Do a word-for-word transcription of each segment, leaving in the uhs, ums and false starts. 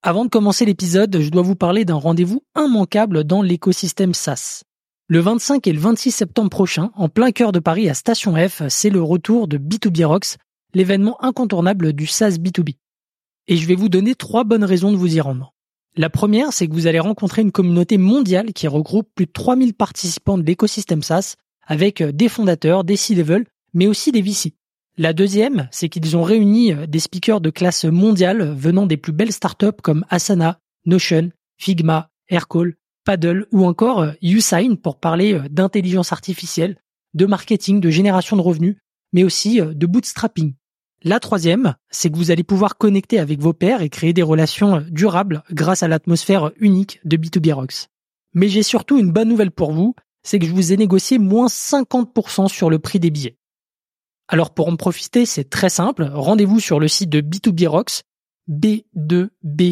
Avant de commencer l'épisode, je dois vous parler d'un rendez-vous immanquable dans l'écosystème SaaS. Le vingt-cinq et le vingt-six septembre prochain, en plein cœur de Paris à Station F, c'est le retour de B deux B Rocks, l'événement incontournable du SaaS B deux B. Et je vais vous donner trois bonnes raisons de vous y rendre. La première, c'est que vous allez rencontrer une communauté mondiale qui regroupe plus de trois mille participants de l'écosystème SaaS, avec des fondateurs, des C-level, mais aussi des V C. La deuxième, c'est qu'ils ont réuni des speakers de classe mondiale venant des plus belles startups comme Asana, Notion, Figma, Aircall, Paddle ou encore Usign pour parler d'intelligence artificielle, de marketing, de génération de revenus, mais aussi de bootstrapping. La troisième, c'est que vous allez pouvoir connecter avec vos pairs et créer des relations durables grâce à l'atmosphère unique de B deux B Rocks. Mais j'ai surtout une bonne nouvelle pour vous, c'est que je vous ai négocié moins cinquante pour cent sur le prix des billets. Alors pour en profiter, c'est très simple, rendez-vous sur le site de B deux B Rocks, b deux b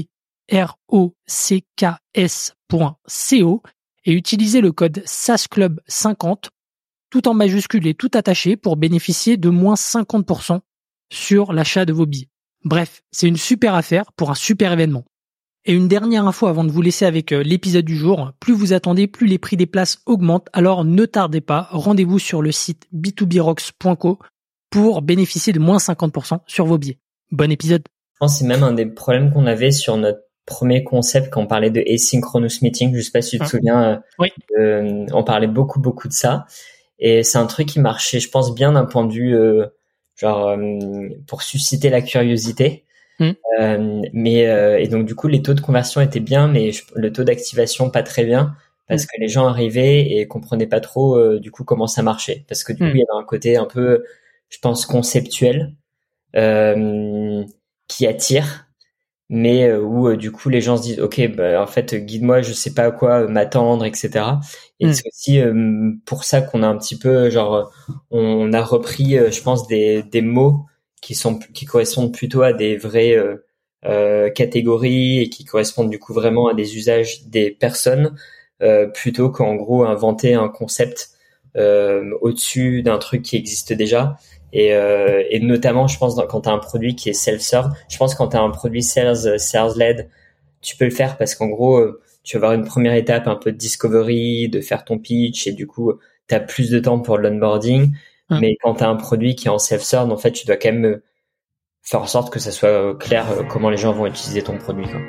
rocks point co et utilisez le code SaaSclub cinquante, tout en majuscule et tout attaché pour bénéficier de moins cinquante pour cent sur l'achat de vos billets. Bref, c'est une super affaire pour un super événement. Et une dernière info avant de vous laisser avec l'épisode du jour, plus vous attendez, plus les prix des places augmentent, alors ne tardez pas, rendez-vous sur le site b deux b rocks point co pour bénéficier de moins cinquante pour cent sur vos billets. Bon épisode. Je pense que c'est même un des problèmes qu'on avait sur notre premier concept quand on parlait de asynchronous meeting. Je sais pas si tu te mmh. souviens, oui. euh, on parlait beaucoup, beaucoup de ça. Et c'est un truc qui marchait, je pense, bien d'un point de vue, euh, genre, euh, pour susciter la curiosité. Mmh. Euh, mais, euh, et donc, du coup, les taux de conversion étaient bien, mais je, le taux d'activation pas très bien. Parce mmh. que les gens arrivaient et comprenaient pas trop, euh, du coup, comment ça marchait. Parce que du mmh. coup, il y avait un côté un peu, je pense, conceptuel, euh, qui attire, mais euh, où euh, du coup les gens se disent ok, bah, en fait guide-moi, je sais pas à quoi euh, m'attendre, et cetera. Et mm. c'est aussi euh, pour ça qu'on a un petit peu genre on a repris, euh, je pense des des mots qui sont qui correspondent plutôt à des vraies euh, euh, catégories et qui correspondent du coup vraiment à des usages des personnes, euh, plutôt qu'en gros inventer un concept euh, au-dessus d'un truc qui existe déjà. Et, euh, et notamment, je pense, dans, quand tu as un produit qui est self-serve, je pense que quand tu as un produit sales, sales-led, tu peux le faire parce qu'en gros, tu vas avoir une première étape un peu de discovery, de faire ton pitch, et du coup, tu as plus de temps pour l'onboarding. Mmh. Mais quand tu as un produit qui est en self-serve, en fait, tu dois quand même faire en sorte que ça soit clair comment les gens vont utiliser ton produit, quoi.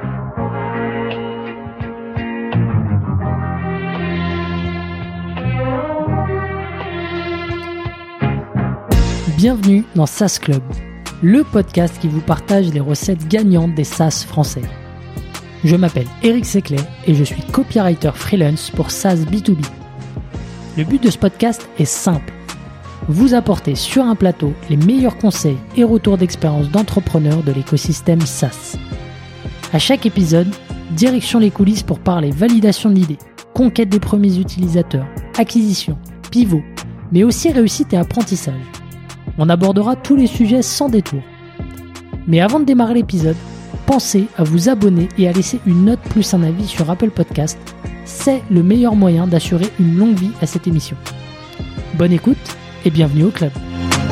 Bienvenue dans SaaS Club, le podcast qui vous partage les recettes gagnantes des SaaS français. Je m'appelle Eric Seclet et je suis copywriter freelance pour SaaS B deux B. Le but de ce podcast est simple, vous apporter sur un plateau les meilleurs conseils et retours d'expérience d'entrepreneurs de l'écosystème SaaS. À chaque épisode, direction les coulisses pour parler validation de l'idée, conquête des premiers utilisateurs, acquisition, pivot, mais aussi réussite et apprentissage. On abordera tous les sujets sans détour. Mais avant de démarrer l'épisode, pensez à vous abonner et à laisser une note plus un avis sur Apple Podcast. C'est le meilleur moyen d'assurer une longue vie à cette émission. Bonne écoute et bienvenue au club.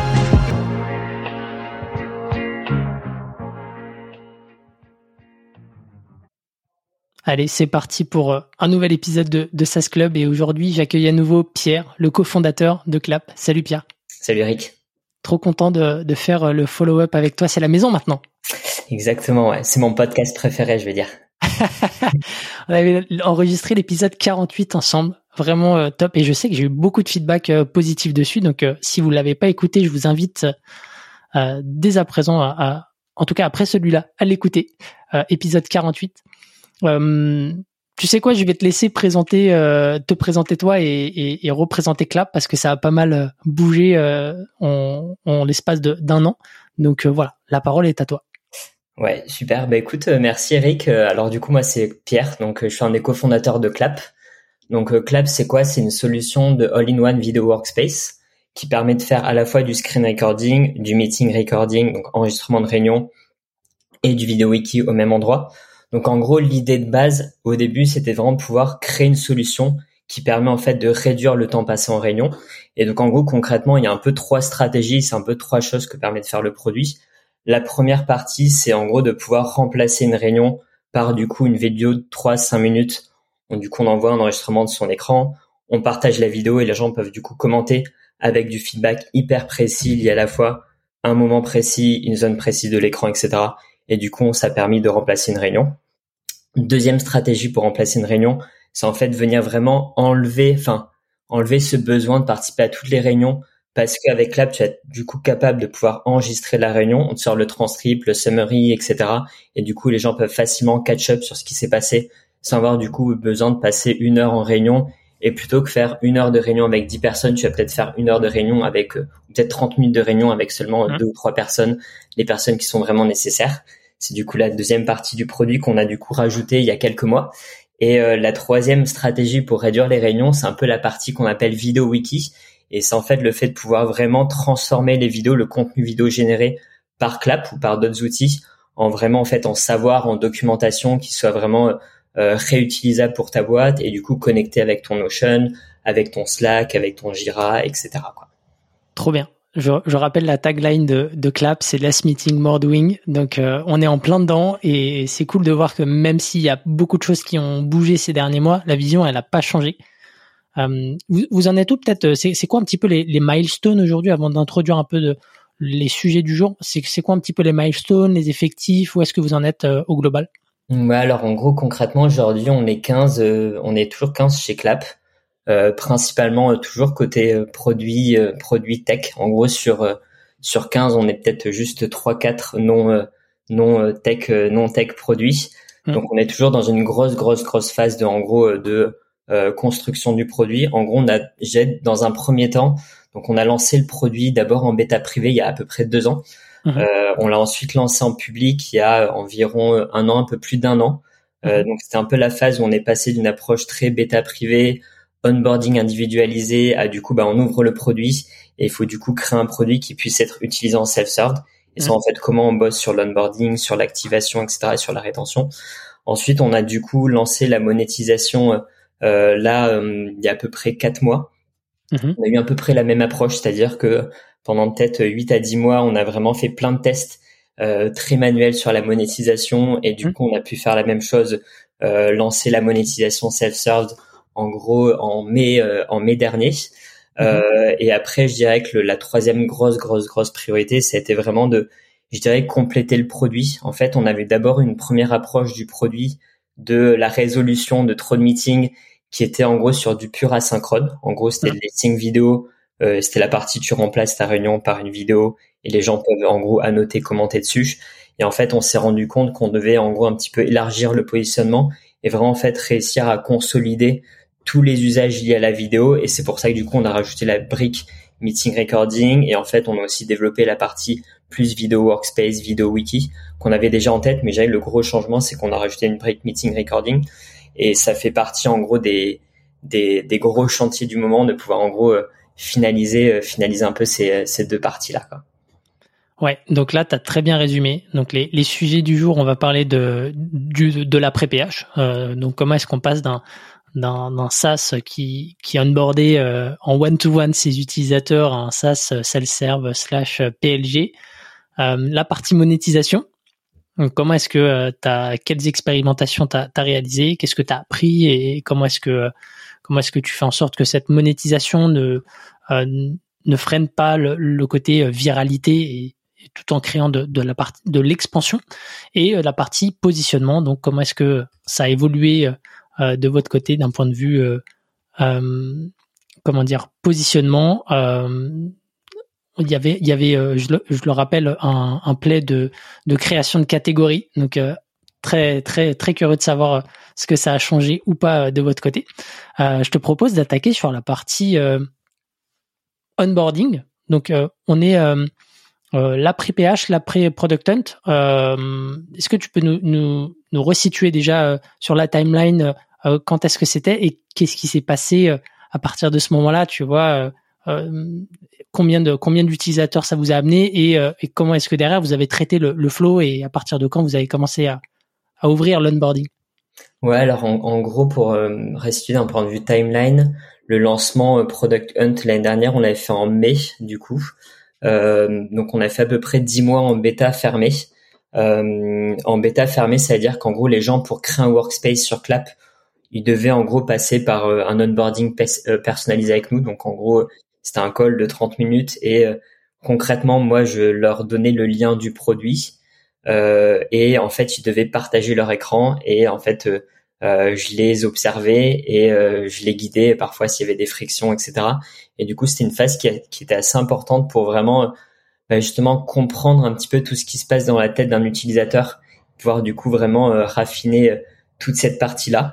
Allez, c'est parti pour un nouvel épisode de, de SaaS Club et aujourd'hui, j'accueille à nouveau Pierre, le cofondateur de Clap. Salut Pierre. Salut Eric. Trop content de, de faire le follow-up avec toi. C'est la maison maintenant. Exactement, ouais. C'est mon podcast préféré, je vais dire. On avait enregistré l'épisode quarante-huit ensemble. Vraiment euh, top. Et je sais que j'ai eu beaucoup de feedback euh, positif dessus. Donc, euh, si vous ne l'avez pas écouté, je vous invite euh, dès à présent, à, à, en tout cas après celui-là, à l'écouter. Euh, épisode quarante-huit. Euh, Tu sais quoi, je vais te laisser présenter, euh, te présenter toi et, et, et représenter Clap parce que ça a pas mal bougé euh, en, en l'espace de, d'un an. Donc euh, voilà, la parole est à toi. Ouais, super. Bah écoute, euh, merci Eric. Euh, alors du coup, moi c'est Pierre, donc euh, je suis un des cofondateurs de Clap. Donc euh, Clap, c'est quoi ? C'est une solution de all-in-one video workspace qui permet de faire à la fois du screen recording, du meeting recording, donc enregistrement de réunion, et du vidéo wiki au même endroit. Donc en gros, l'idée de base au début, c'était vraiment de pouvoir créer une solution qui permet en fait de réduire le temps passé en réunion. Et donc en gros, concrètement, il y a un peu trois stratégies, c'est un peu trois choses que permet de faire le produit. la première partie, c'est en gros de pouvoir remplacer une réunion par du coup une vidéo de trois à cinq minutes. Donc, du coup, on envoie un enregistrement de son écran, on partage la vidéo et les gens peuvent du coup commenter avec du feedback hyper précis lié à la fois un moment précis, une zone précise de l'écran, et cetera. Et du coup, ça a permis de remplacer une réunion. Deuxième stratégie pour remplacer une réunion, c'est en fait venir vraiment enlever, enfin, enlever ce besoin de participer à toutes les réunions parce qu'avec Clap, tu es du coup capable de pouvoir enregistrer la réunion, on te sort le transcript, le summary, et cetera. Et du coup, les gens peuvent facilement catch up sur ce qui s'est passé sans avoir du coup besoin de passer une heure en réunion. Et plutôt que faire une heure de réunion avec dix personnes, tu vas peut-être faire une heure de réunion avec, euh, peut-être trente minutes de réunion avec seulement deux ou trois personnes, les personnes qui sont vraiment nécessaires. C'est du coup la deuxième partie du produit qu'on a du coup rajouté il y a quelques mois. Et euh, la troisième stratégie pour réduire les réunions, c'est un peu la partie qu'on appelle vidéo wiki. Et c'est en fait le fait de pouvoir vraiment transformer les vidéos, le contenu vidéo généré par Clap ou par d'autres outils, en vraiment en fait en savoir, en documentation qui soit vraiment euh, réutilisable pour ta boîte et du coup connecté avec ton Notion, avec ton Slack, avec ton Jira, et cetera quoi. Trop bien. Je, je rappelle la tagline de, de Clap, c'est Less Meeting, More Doing. Donc, euh, on est en plein dedans et c'est cool de voir que même s'il y a beaucoup de choses qui ont bougé ces derniers mois, la vision, elle n'a pas changé. Euh, vous, vous en êtes où peut-être, c'est, c'est quoi un petit peu les, les milestones aujourd'hui avant d'introduire un peu de, les sujets du jour? C'est, c'est quoi un petit peu les milestones, les effectifs? Où est-ce que vous en êtes euh, au global? Ouais, alors en gros, concrètement, aujourd'hui, on est quinze, euh, on est toujours quinze chez Clap. Euh, principalement euh, toujours côté euh, produit euh, produit tech. En gros sur euh, sur quinze, on est peut-être juste trois quatre non euh, non euh, tech euh, non tech produits. Mmh. Donc on est toujours dans une grosse grosse grosse phase de en gros euh, de euh, construction du produit. En gros, on a j'ai dans un premier temps, donc on a lancé le produit d'abord en bêta privée il y a à peu près deux ans. Mmh. Euh, on l'a ensuite lancé en public il y a environ un an, un peu plus d'un an. Euh, mmh. Donc c'était un peu la phase où on est passé d'une approche très bêta privée, onboarding individualisé à du coup bah on ouvre le produit et il faut du coup créer un produit qui puisse être utilisé en self-serve et c'est mmh. en fait comment on bosse sur l'onboarding, sur l'activation, et cetera et sur la rétention. Ensuite on a du coup lancé la monétisation euh, là euh, il y a à peu près quatre mois. Mmh. On a eu à peu près la même approche, c'est-à-dire que pendant peut-être huit à dix mois on a vraiment fait plein de tests euh, très manuels sur la monétisation et du mmh. coup on a pu faire la même chose, euh, lancer la monétisation self-serve en gros en mai euh, en mai dernier. Euh, mmh. Et après je dirais que le, la troisième grosse grosse grosse priorité c'était vraiment de je dirais compléter le produit. En fait on avait d'abord une première approche du produit de la résolution de trop de meetings qui était en gros sur du pur asynchrone. En gros c'était mmh. le listing vidéo, euh, c'était la partie tu remplaces ta réunion par une vidéo et les gens peuvent en gros annoter, commenter dessus. Et en fait on s'est rendu compte qu'on devait en gros un petit peu élargir le positionnement et vraiment en fait réussir à consolider tous les usages liés à la vidéo et c'est pour ça que du coup on a rajouté la brique meeting recording et en fait on a aussi développé la partie plus vidéo workspace, vidéo wiki qu'on avait déjà en tête mais j'ai le gros changement c'est qu'on a rajouté une brique meeting recording et ça fait partie en gros des des, des gros chantiers du moment de pouvoir en gros euh, finaliser euh, finaliser un peu ces, ces deux parties là quoi. Ouais, donc là, tu as très bien résumé. Donc les, les sujets du jour, on va parler de du, de l'après-P H. Euh, donc comment est-ce qu'on passe d'un d'un, d'un SaaS qui qui onboardait euh, en one-to-one ses utilisateurs à un SaaS self-serve slash P L G. Euh, la partie monétisation. Donc comment est-ce que euh, t'as quelles expérimentations t'as t'as réalisées, qu'est-ce que t'as appris et comment est-ce que comment est-ce que tu fais en sorte que cette monétisation ne euh, ne freine pas le, le côté viralité et tout en créant de, de la partie de l'expansion et euh, la partie positionnement. Donc, comment est-ce que ça a évolué euh, de votre côté d'un point de vue, euh, euh, comment dire, positionnement. Euh, il y avait, il y avait, euh, je, le, je le rappelle, un, un play de, de création de catégories. Donc, euh, très, très, très curieux de savoir ce que ça a changé ou pas de votre côté. Euh, je te propose d'attaquer sur la partie euh, onboarding. Donc, euh, on est euh, Euh, l'après-P H, l'après-Product Hunt, euh, est-ce que tu peux nous, nous, nous resituer déjà euh, sur la timeline euh, quand est-ce que c'était et qu'est-ce qui s'est passé euh, à partir de ce moment-là, tu vois, euh, euh, combien de combien d'utilisateurs ça vous a amené et, euh, et comment est-ce que derrière vous avez traité le, le flow et à partir de quand vous avez commencé à, à ouvrir l'onboarding? Ouais, alors en, en gros pour euh, restituer d'un point de vue timeline, le lancement euh, Product Hunt l'année dernière, on l'avait fait en mai du coup. Euh, donc on a fait à peu près dix mois en bêta fermée. Euh, en bêta fermée, ça veut dire qu'en gros les gens pour créer un workspace sur Clap, ils devaient en gros passer par euh, un onboarding pe- euh, personnalisé avec nous. Donc en gros c'était un call de trente minutes et euh, concrètement moi je leur donnais le lien du produit euh, et en fait ils devaient partager leur écran et en fait euh, euh, je les observais et euh, je les guidais parfois s'il y avait des frictions, et cetera. Et du coup c'était une phase qui, a, qui était assez importante pour vraiment bah, justement comprendre un petit peu tout ce qui se passe dans la tête d'un utilisateur, pouvoir du coup vraiment euh, raffiner euh, toute cette partie-là.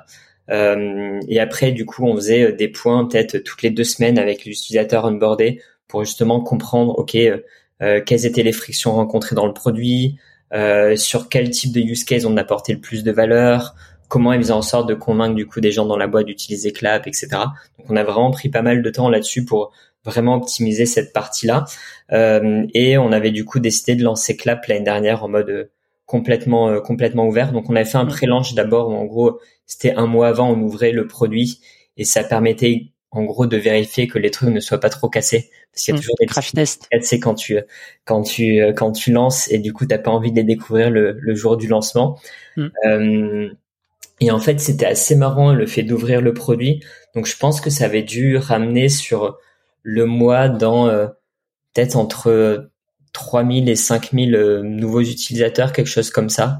Euh, et après, du coup, on faisait des points peut-être toutes les deux semaines avec l'utilisateur onboardé pour justement comprendre, ok, euh, quelles étaient les frictions rencontrées dans le produit, euh, sur quel type de use case on apportait le plus de valeur, comment ils faisaient en sorte de convaincre du coup des gens dans la boîte d'utiliser Clap, et cetera. Donc, on a vraiment pris pas mal de temps là-dessus pour vraiment optimiser cette partie-là. Euh, et on avait du coup décidé de lancer Clap l'année dernière en mode euh, complètement euh, complètement ouvert. Donc, on avait fait un pré-launch d'abord où en gros c'était un mois avant, on ouvrait le produit et ça permettait en gros de vérifier que les trucs ne soient pas trop cassés parce qu'il y a mmh, toujours des crash tests cassés quand tu quand tu quand tu lances et du coup t'as pas envie de les découvrir le, le jour du lancement. Mmh. Euh, et en fait c'était assez marrant le fait d'ouvrir le produit. Donc je pense que ça avait dû ramener sur le mois dans euh, peut-être entre trois mille et cinq mille euh, nouveaux utilisateurs, quelque chose comme ça.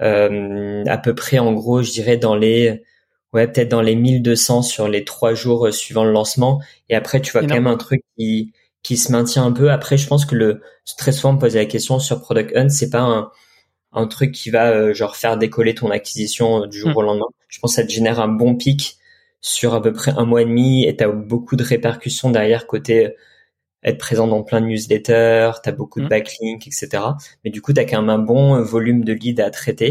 Euh, à peu près, en gros, je dirais dans les, ouais, peut-être dans les mille deux cents sur les trois jours suivant le lancement. Et après, tu vois quand même un truc qui, qui se maintient un peu. Après, je pense que le, très souvent, on me pose la question sur Product Hunt, c'est pas un, un truc qui va, euh, genre, faire décoller ton acquisition du jour mmh. au lendemain. Je pense que ça te génère un bon pic sur à peu près un mois et demi et t'as beaucoup de répercussions derrière côté être présent dans plein de newsletters, t'as beaucoup de backlinks, et cetera. Mais du coup, t'as quand même un bon volume de leads à traiter.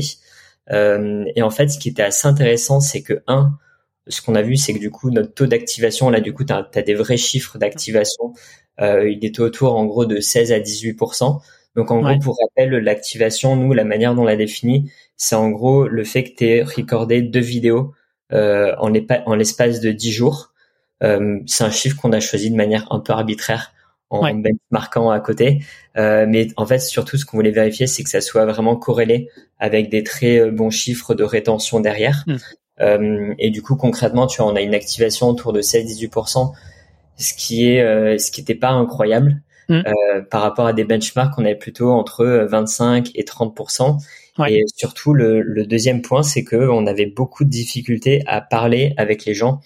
Euh, et en fait, ce qui était assez intéressant, c'est que un, ce qu'on a vu, c'est que du coup, notre taux d'activation, là, du coup, t'as, t'as des vrais chiffres d'activation. Euh, il était autour, en gros, de seize à dix-huit pour cent. Donc, en ouais. gros, pour rappel, l'activation, nous, la manière dont on l'a définit, c'est en gros le fait que t'aies recordé deux vidéos euh, en, l'épa- en l'espace de dix jours. Euh, c'est un chiffre qu'on a choisi de manière un peu arbitraire en ouais. benchmarkant à côté. Euh, mais en fait, surtout, ce qu'on voulait vérifier, c'est que ça soit vraiment corrélé avec des très bons chiffres de rétention derrière. Mmh. Euh, et du coup, concrètement, tu vois, on a une activation autour de seize à dix-huit pour cent, ce qui est, euh, ce qui était pas incroyable. Mmh. Euh, par rapport à des benchmarks, on avait plutôt entre vingt-cinq et trente pour cent. Ouais. Et surtout, le, le deuxième point, c'est que on avait beaucoup de difficultés à parler avec les gens.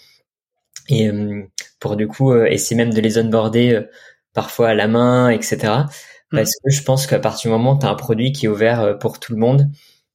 Et euh, pour du coup, euh, essayer même de les onboarder euh, parfois à la main, et cetera. Parce mmh. que je pense qu'à partir du moment où tu as un produit qui est ouvert pour tout le monde,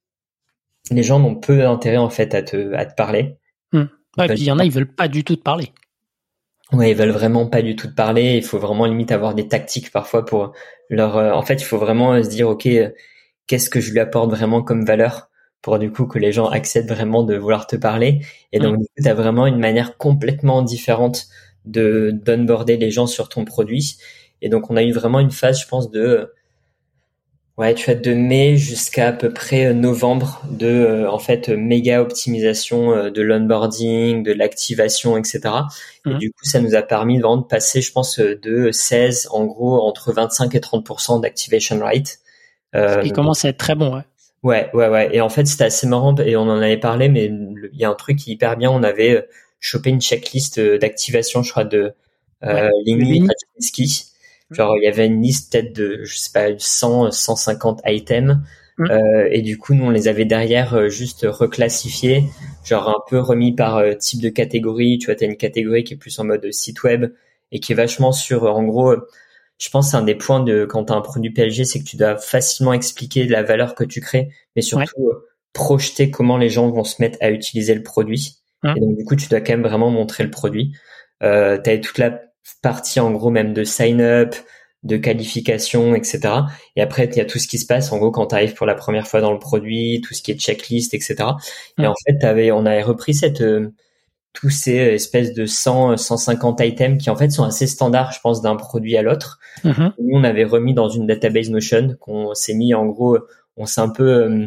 les gens n'ont peu d'intérêt en fait à te, à te parler. Mmh. Ouais, et puis il y en a, ils veulent pas du tout te parler. Ouais, ils veulent vraiment pas du tout te parler. Il faut vraiment limite avoir des tactiques parfois pour leur. Euh, en fait, il faut vraiment se dire, ok, euh, qu'est-ce que je lui apporte vraiment comme valeur pour du coup que les gens acceptent vraiment de vouloir te parler. Et donc, mmh. du coup, tu as vraiment une manière complètement différente de d'onboarder les gens sur ton produit. Et donc, on a eu vraiment une phase, je pense, de ouais, tu vois, de mai jusqu'à à peu près novembre de euh, en fait méga optimisation euh, de l'onboarding, de l'activation, et cetera. Mmh. Et du coup, ça nous a permis vraiment de passer, je pense, de seize, en gros, entre vingt-cinq et trente pour cent d'activation rate. Euh, Ce qui commence à être très bon, ouais. Ouais, ouais, ouais. Et en fait, c'était assez marrant et on en avait parlé, mais il y a un truc qui est hyper bien. On avait chopé une checklist d'activation, je crois, de euh, ouais, Lenny Paczynski. Genre, il y avait une liste peut-être de, je sais pas, cent, cent cinquante items. Mmh. Euh, et du coup, nous, on les avait derrière euh, juste reclassifiés, genre un peu remis par euh, type de catégorie. Tu vois, t'as une catégorie qui est plus en mode site web et qui est vachement sur, en gros, je pense que c'est un des points de quand tu as un produit P L G, c'est que tu dois facilement expliquer la valeur que tu crées, mais surtout ouais. euh, projeter comment les gens vont se mettre à utiliser le produit. Mmh. Et donc, du coup, tu dois quand même vraiment montrer le produit. Euh, tu as toute la partie, en gros, même de sign-up, de qualification, et cetera. Et après, il y a tout ce qui se passe, en gros, quand tu arrives pour la première fois dans le produit, tout ce qui est checklist, et cetera. Mmh. Et en fait, t'avais, on avait repris cette... Euh, tous ces espèces de cent, cent cinquante items qui en fait sont assez standards, je pense, d'un produit à l'autre. Mmh. Nous, on avait remis dans une database Notion qu'on s'est mis, en gros, on s'est un peu euh,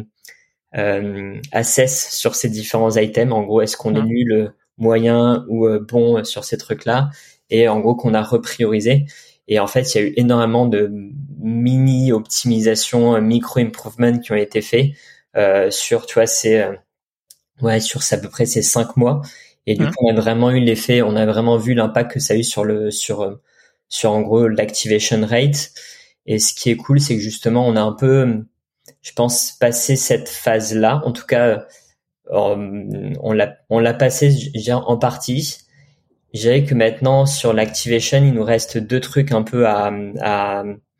euh, assess sur ces différents items. En gros, est-ce qu'on mmh. est nul, moyen ou euh, bon sur ces trucs-là? Et en gros, qu'on a repriorisé. Et en fait, il y a eu énormément de mini optimisations, micro improvements qui ont été faits euh, sur, tu vois, c'est euh, ouais, sur à peu près ces cinq mois. Et du mmh. coup, on a vraiment eu l'effet, on a vraiment vu l'impact que ça a eu sur le sur sur en gros l'activation rate. Et ce qui est cool, c'est que justement, on a un peu, je pense, passé cette phase-là. En tout cas, on l'a on l'a passé, je dirais, en partie. Je dirais que maintenant, sur l'activation, il nous reste deux trucs un peu à, à,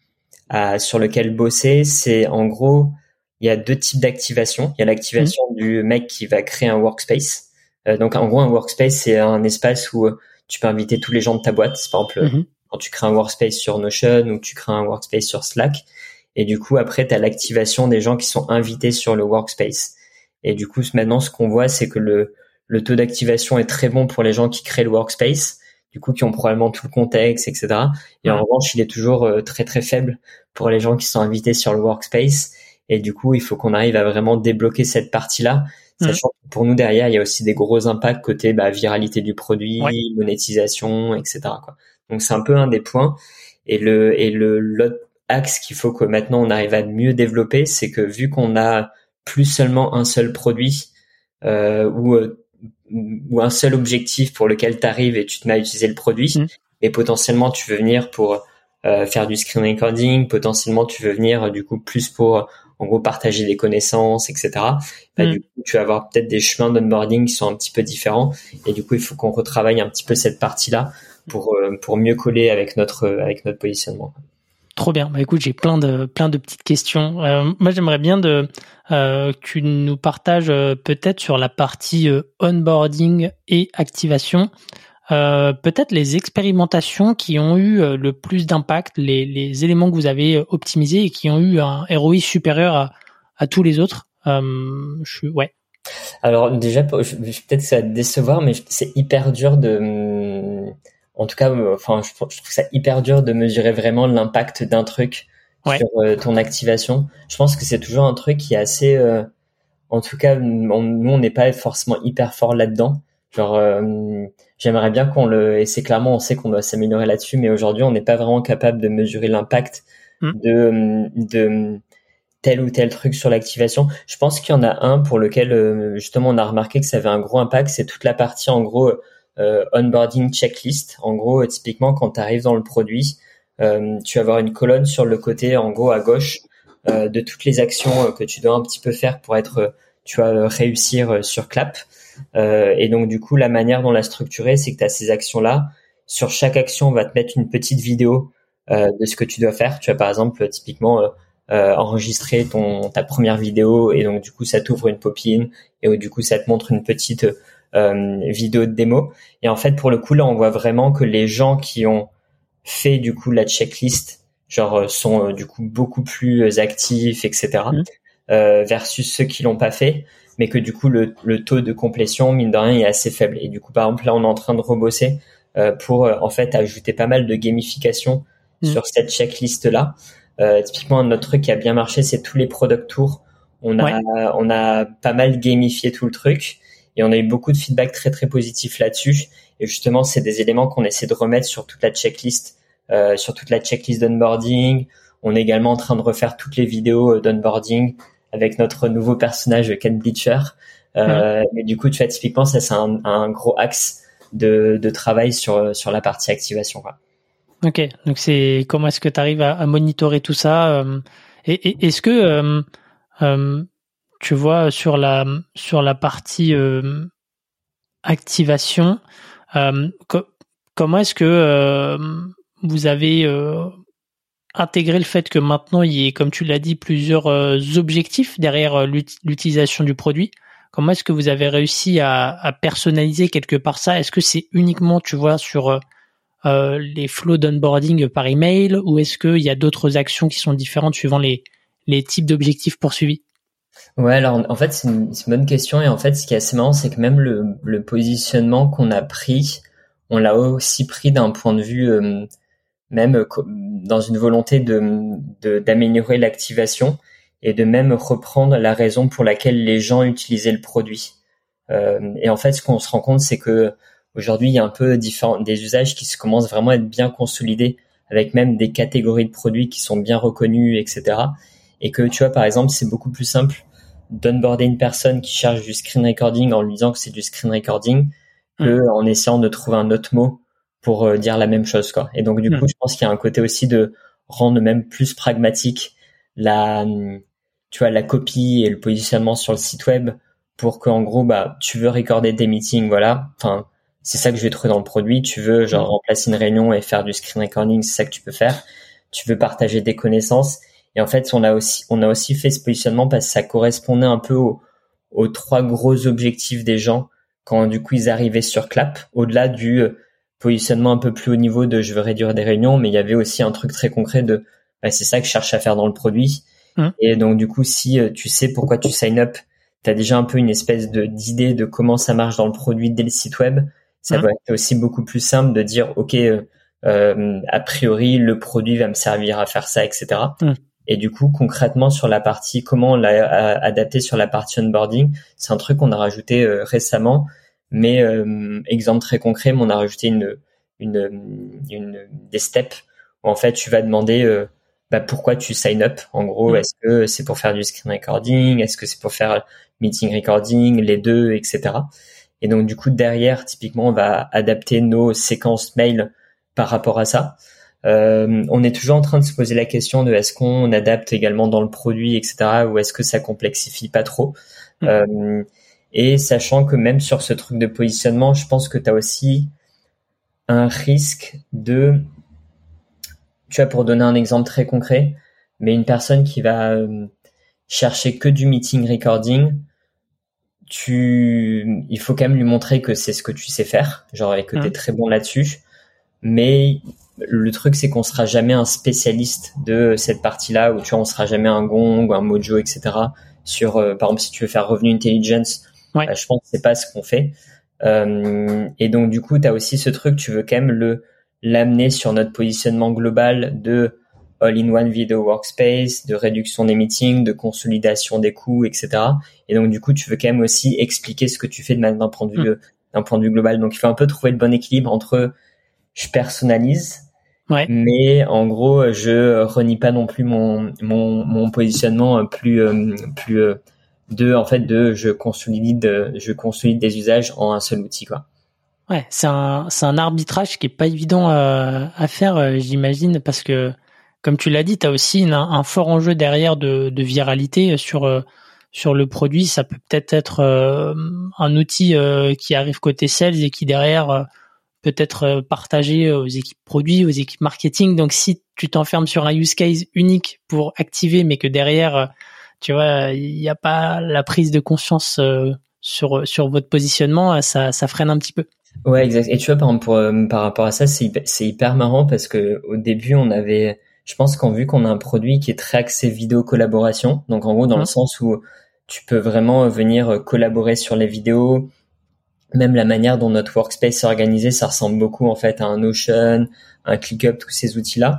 à sur lequel bosser. C'est en gros, il y a deux types d'activation. Il y a l'activation mmh. du mec qui va créer un workspace. Euh, donc, en gros, un workspace, c'est un espace où tu peux inviter tous les gens de ta boîte. C'est par exemple, mmh. quand tu crées un workspace sur Notion ou tu crées un workspace sur Slack. Et du coup, après, tu as l'activation des gens qui sont invités sur le workspace. Et du coup, maintenant, ce qu'on voit, c'est que le le taux d'activation est très bon pour les gens qui créent le workspace, du coup, qui ont probablement tout le contexte, et cetera. Et en revanche, il est toujours euh, très, très faible pour les gens qui sont invités sur le workspace. Et du coup, il faut qu'on arrive à vraiment débloquer cette partie-là, sachant que pour nous, derrière, il y a aussi des gros impacts côté bah, viralité du produit, ouais. monétisation, et cetera, quoi. Donc, c'est un peu un des points. Et le et le l'autre axe qu'il faut que maintenant on arrive à mieux développer, c'est que vu qu'on a plus seulement un seul produit euh, ou ou un seul objectif pour lequel tu arrives et tu te mets à utiliser le produit, mmh. et potentiellement tu veux venir pour euh, faire du screen recording, potentiellement tu veux venir du coup plus pour en gros partager des connaissances, et cetera. Bah, mmh. Du coup, tu vas avoir peut-être des chemins d'onboarding qui sont un petit peu différents, et du coup il faut qu'on retravaille un petit peu cette partie-là pour euh, pour mieux coller avec notre avec notre positionnement. Trop bien. Bah écoute, j'ai plein de plein de petites questions. Euh, moi, j'aimerais bien de euh, que tu nous partages euh, peut-être sur la partie euh, onboarding et activation, euh, peut-être les expérimentations qui ont eu euh, le plus d'impact, les les éléments que vous avez optimisés et qui ont eu un R O I supérieur à à tous les autres. Euh, je suis ouais. Alors déjà, peut-être que ça va te décevoir, mais c'est hyper dur de En tout cas, enfin, je, je trouve ça hyper dur de mesurer vraiment l'impact d'un truc ouais. sur euh, ton activation. Je pense que c'est toujours un truc qui est assez, euh, en tout cas, on, nous on n'est pas forcément hyper fort là-dedans. Genre, euh, j'aimerais bien qu'on le, et c'est clairement, on sait qu'on doit s'améliorer là-dessus, mais aujourd'hui, on n'est pas vraiment capable de mesurer l'impact mmh. de, de tel ou tel truc sur l'activation. Je pense qu'il y en a un pour lequel euh, justement on a remarqué que ça avait un gros impact. C'est toute la partie en gros. Euh, onboarding checklist. En gros, typiquement, quand tu arrives dans le produit, euh, tu vas avoir une colonne sur le côté, en gros, à gauche, euh, de toutes les actions euh, que tu dois un petit peu faire pour être, tu vas réussir euh, sur Clap. Euh, et donc, du coup, la manière dont la structurer, c'est que tu as ces actions-là. Sur chaque action, on va te mettre une petite vidéo euh, de ce que tu dois faire. Tu vas, par exemple, typiquement, euh, euh, enregistrer ton ta première vidéo et donc, du coup, ça t'ouvre une pop-in et du coup, ça te montre une petite Euh, vidéo de démo. Et en fait, pour le coup, là, on voit vraiment que les gens qui ont fait du coup la checklist, genre, sont euh, du coup beaucoup plus actifs, et cetera. Mmh. Euh, versus ceux qui l'ont pas fait, mais que du coup le, le taux de complétion, mine de rien, est assez faible. Et du coup, par exemple, là, on est en train de rebosser euh, pour euh, en fait ajouter pas mal de gamification mmh. sur cette checklist là. Euh, typiquement, notre truc qui a bien marché, c'est tous les product tours. On a ouais. on a pas mal gamifié tout le truc. Et on a eu beaucoup de feedback très très positif là-dessus. Et justement, c'est des éléments qu'on essaie de remettre sur toute la checklist, euh, sur toute la checklist d'onboarding. On est également en train de refaire toutes les vidéos d'onboarding avec notre nouveau personnage Ken Bleacher. Euh, mmh. Mais du coup, tu vois, typiquement, ça c'est un, un gros axe de, de travail sur sur la partie activation, quoi. Ok, donc c'est comment est-ce que tu arrives à, à monitorer tout ça euh, et, et est-ce que euh, euh, tu vois, sur la sur la partie euh, activation, euh, co- comment est-ce que euh, vous avez euh, intégré le fait que maintenant il y ait, comme tu l'as dit, plusieurs euh, objectifs derrière l'ut- l'utilisation du produit? Comment est-ce que vous avez réussi à, à personnaliser quelque part ça? Est-ce que c'est uniquement, tu vois, sur euh, les flows d'onboarding par email, ou est-ce qu'il y a d'autres actions qui sont différentes suivant les les types d'objectifs poursuivis? Ouais, alors en fait c'est une, c'est une bonne question et en fait ce qui est assez marrant c'est que même le, le positionnement qu'on a pris, on l'a aussi pris d'un point de vue euh, même euh, dans une volonté de, de d'améliorer l'activation et de même reprendre la raison pour laquelle les gens utilisaient le produit. Euh, et en fait ce qu'on se rend compte c'est que aujourd'hui il y a un peu différents des usages qui se commencent vraiment à être bien consolidés avec même des catégories de produits qui sont bien reconnues, et cetera. Et que, tu vois, par exemple, c'est beaucoup plus simple d'onboarder une personne qui cherche du screen recording en lui disant que c'est du screen recording que mmh. en essayant de trouver un autre mot pour euh, dire la même chose, quoi. Et donc, du mmh. coup, je pense qu'il y a un côté aussi de rendre même plus pragmatique la, tu vois, la copie et le positionnement sur le site web pour qu'en gros, bah, tu veux recorder des meetings, voilà. Enfin, c'est ça que je vais trouver dans le produit. Tu veux, genre, mmh. remplacer une réunion et faire du screen recording, c'est ça que tu peux faire. Tu veux partager des connaissances. Et en fait, on a aussi, on a aussi fait ce positionnement parce que ça correspondait un peu aux, aux trois gros objectifs des gens quand du coup ils arrivaient sur Clap. Au-delà du positionnement un peu plus haut niveau de je veux réduire des réunions, mais il y avait aussi un truc très concret de bah, c'est ça que je cherche à faire dans le produit. Mmh. Et donc du coup, si tu sais pourquoi tu sign up, tu as déjà un peu une espèce de d'idée de comment ça marche dans le produit dès le site web. Ça mmh. va être aussi beaucoup plus simple de dire ok, euh, euh, a priori le produit va me servir à faire ça, et cetera. Mmh. Et du coup, concrètement, sur la partie, comment on l'a adapté sur la partie onboarding, c'est un truc qu'on a rajouté euh, récemment, mais euh, exemple très concret, on a rajouté une, une, une, des steps où en fait, tu vas demander euh, bah, pourquoi tu sign up. En gros, mmh. est-ce que c'est pour faire du screen recording? Est-ce que c'est pour faire meeting recording? Les deux, et cetera. Et donc, du coup, derrière, typiquement, on va adapter nos séquences mail par rapport à ça. Euh, on est toujours en train de se poser la question de est-ce qu'on adapte également dans le produit, et cetera, ou est-ce que ça complexifie pas trop. Mmh. Euh, et sachant que même sur ce truc de positionnement, je pense que tu as aussi un risque de, tu vois, pour donner un exemple très concret, mais une personne qui va euh, chercher que du meeting recording, tu, il faut quand même lui montrer que c'est ce que tu sais faire, genre et que mmh. tu es très bon là-dessus, mais le truc, c'est qu'on sera jamais un spécialiste de cette partie-là, où tu vois, on sera jamais un Gong, un Mojo, et cetera. Sur, euh, par exemple, si tu veux faire Revenue Intelligence, ouais. euh, je pense que c'est pas ce qu'on fait. Euh, et donc, du coup, tu as aussi ce truc, tu veux quand même le l'amener sur notre positionnement global de all-in-one video workspace, de réduction des meetings, de consolidation des coûts, et cetera. Et donc, du coup, tu veux quand même aussi expliquer ce que tu fais de d'un point de vue, mmh. d'un point de vue global. Donc, il faut un peu trouver le bon équilibre entre je personnalise, ouais. mais en gros, je renie pas non plus mon mon, mon positionnement plus euh, plus euh, de en fait de je consolide je consolide des usages en un seul outil, quoi. Ouais, c'est un c'est un arbitrage qui est pas évident euh, à faire, euh, j'imagine, parce que comme tu l'as dit, tu as aussi une, un fort enjeu derrière de de viralité sur euh, sur le produit. Ça peut peut-être être euh, un outil euh, qui arrive côté sales et qui derrière euh, peut-être partagé aux équipes produits, aux équipes marketing. Donc, si tu t'enfermes sur un use case unique pour activer, mais que derrière, tu vois, il n'y a pas la prise de conscience sur sur votre positionnement, ça ça freine un petit peu. Ouais, exact. Et tu vois, par exemple, pour, euh, par rapport à ça, c'est hyper, c'est hyper marrant parce que au début, on avait, je pense qu'en vu qu'on a un produit qui est très axé vidéo collaboration, donc en gros dans mmh. le sens où tu peux vraiment venir collaborer sur les vidéos. Même la manière dont notre workspace est organisé, ça ressemble beaucoup en fait à un Notion, un ClickUp, tous ces outils-là.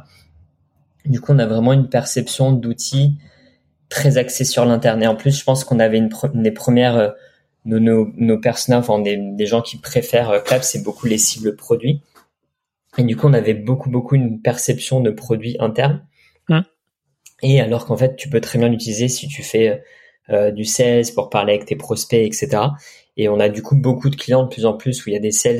Du coup, on a vraiment une perception d'outils très axés sur l'interne. Et en plus, je pense qu'on avait une, une des premières, euh, nos, nos, nos personas, enfin des, des gens qui préfèrent euh, Clap, c'est beaucoup les cibles produits. Et du coup, on avait beaucoup, beaucoup une perception de produits internes. Mmh. Et alors qu'en fait, tu peux très bien l'utiliser si tu fais euh, du sales pour parler avec tes prospects, et cetera. Et on a du coup beaucoup de clients de plus en plus où il y a des sales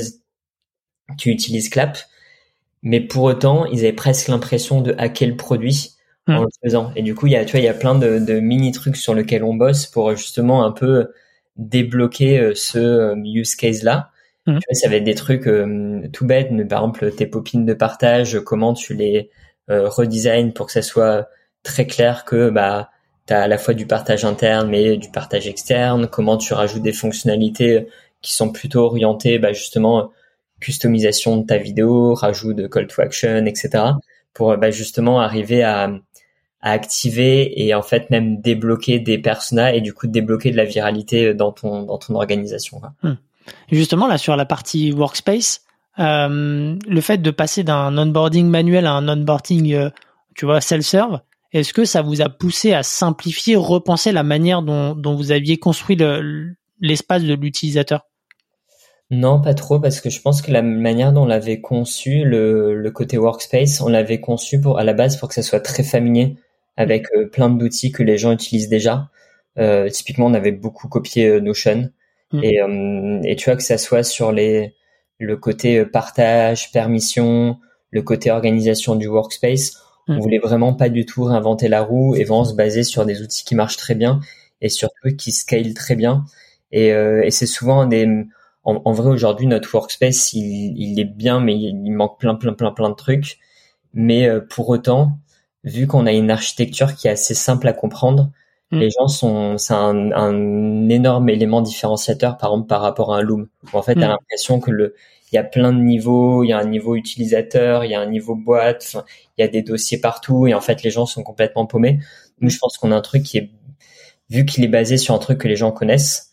qui utilisent Clap, mais pour autant, ils avaient presque l'impression de hacker le produit mmh. en le faisant. Et du coup, il y a, tu vois, il y a plein de, de mini trucs sur lesquels on bosse pour justement un peu débloquer ce use case-là. Mmh. Tu vois, ça va être des trucs euh, tout bêtes, mais par exemple, tes popines de partage, comment tu les euh, redesign pour que ça soit très clair que, bah, t'as à la fois du partage interne mais du partage externe, comment tu rajoutes des fonctionnalités qui sont plutôt orientées bah justement customisation de ta vidéo, rajout de call to action, et cetera pour bah justement arriver à, à activer et en fait même débloquer des personas et du coup débloquer de la viralité dans ton dans ton organisation. Hum. Justement là sur la partie workspace, euh, le fait de passer d'un onboarding manuel à un onboarding euh, tu vois self-serve, est-ce que ça vous a poussé à simplifier, repenser la manière dont, dont vous aviez construit le, l'espace de l'utilisateur ? Non, pas trop, parce que je pense que la manière dont on l'avait conçu, le, le côté workspace, on l'avait conçu pour, à la base pour que ça soit très familier, avec euh, plein d'outils que les gens utilisent déjà. Euh, typiquement, on avait beaucoup copié euh, Notion. Mm. Et, euh, et tu vois, que ça soit sur les, le côté euh, partage, permission, le côté organisation du workspace, Mm. on voulait vraiment pas du tout réinventer la roue et vraiment se baser sur des outils qui marchent très bien et surtout qui scalent très bien. Et, euh, et c'est souvent des... En, en vrai, aujourd'hui, notre workspace, il, il est bien, mais il, il manque plein, plein, plein, plein de trucs. Mais euh, pour autant, vu qu'on a une architecture qui est assez simple à comprendre, Mm. les gens sont, c'est un, un énorme élément différenciateur, par exemple, par rapport à un Loom. Où en fait, t'as Mm. l'impression que le, il y a plein de niveaux, il y a un niveau utilisateur, il y a un niveau boîte, enfin, il y a des dossiers partout, et en fait, les gens sont complètement paumés. Nous, je pense qu'on a un truc qui est, vu qu'il est basé sur un truc que les gens connaissent,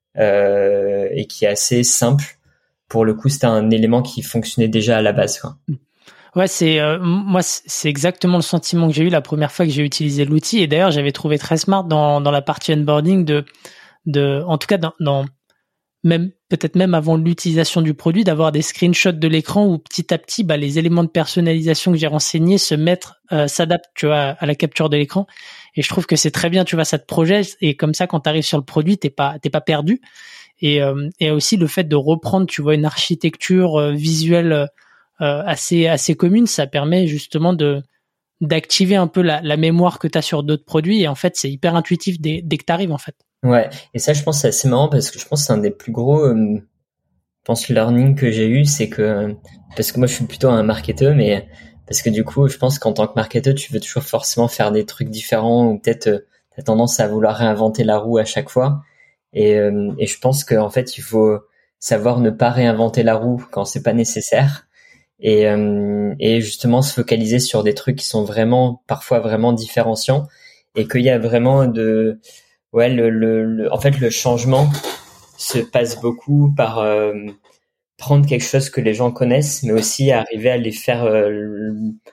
euh, et qui est assez simple. Pour le coup, c'était un élément qui fonctionnait déjà à la base, quoi. Ouais, c'est euh, moi, c'est exactement le sentiment que j'ai eu la première fois que j'ai utilisé l'outil. Et d'ailleurs, j'avais trouvé très smart dans dans la partie onboarding de de, en tout cas dans, dans même peut-être même avant l'utilisation du produit, d'avoir des screenshots de l'écran où petit à petit, bah, les éléments de personnalisation que j'ai renseignés se mettent, euh, s'adaptent, tu vois, à la capture de l'écran. Et je trouve que c'est très bien, tu vois, ça te projette. Et comme ça, quand tu arrives sur le produit, t'es pas, t'es pas perdu. Et, euh, et aussi le fait de reprendre, tu vois, une architecture euh, visuelle euh, assez, assez commune, ça permet justement de, d'activer un peu la, la mémoire que tu as sur d'autres produits. Et en fait, c'est hyper intuitif dès, dès que tu arrives, en fait. Ouais. Et ça, je pense, c'est assez marrant parce que je pense que c'est un des plus gros, euh, je pense, learning que j'ai eu, c'est que, parce que moi, je suis plutôt un marketeur, mais parce que du coup, je pense qu'en tant que marketeur, tu veux toujours forcément faire des trucs différents ou peut-être euh, t'as tendance à vouloir réinventer la roue à chaque fois. Et, euh, et je pense qu'en fait, il faut savoir ne pas réinventer la roue quand c'est pas nécessaire. Et, euh, et justement se focaliser sur des trucs qui sont vraiment, parfois vraiment différenciants et qu'il y a vraiment de, ouais, le, le, le en fait, le changement se passe beaucoup par euh, prendre quelque chose que les gens connaissent, mais aussi arriver à les faire euh,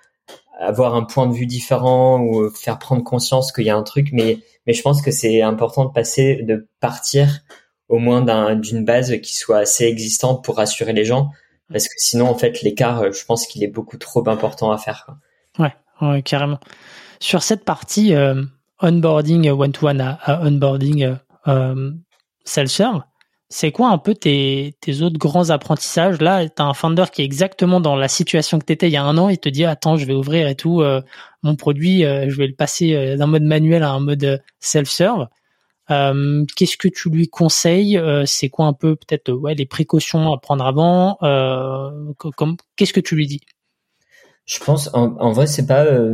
avoir un point de vue différent ou faire prendre conscience qu'il y a un truc. Mais, mais je pense que c'est important de passer, de partir au moins d'un, d'une base qui soit assez existante pour rassurer les gens. Parce que sinon, en fait, l'écart, je pense qu'il est beaucoup trop important à faire, quoi. Ouais, ouais, carrément. Sur cette partie euh, onboarding one-to-one à, à onboarding euh, euh, self-serve, c'est quoi un peu tes, tes autres grands apprentissages? Là, tu as un founder qui est exactement dans la situation que tu étais il y a un an et te dit « Attends, je vais ouvrir et tout, euh, mon produit, euh, je vais le passer euh, d'un mode manuel à un mode self-serve. » Euh, qu'est-ce que tu lui conseilles? euh, C'est quoi un peu peut-être ouais, les précautions à prendre avant? euh, comme, Qu'est-ce que tu lui dis? Je pense, en, en vrai, c'est pas euh,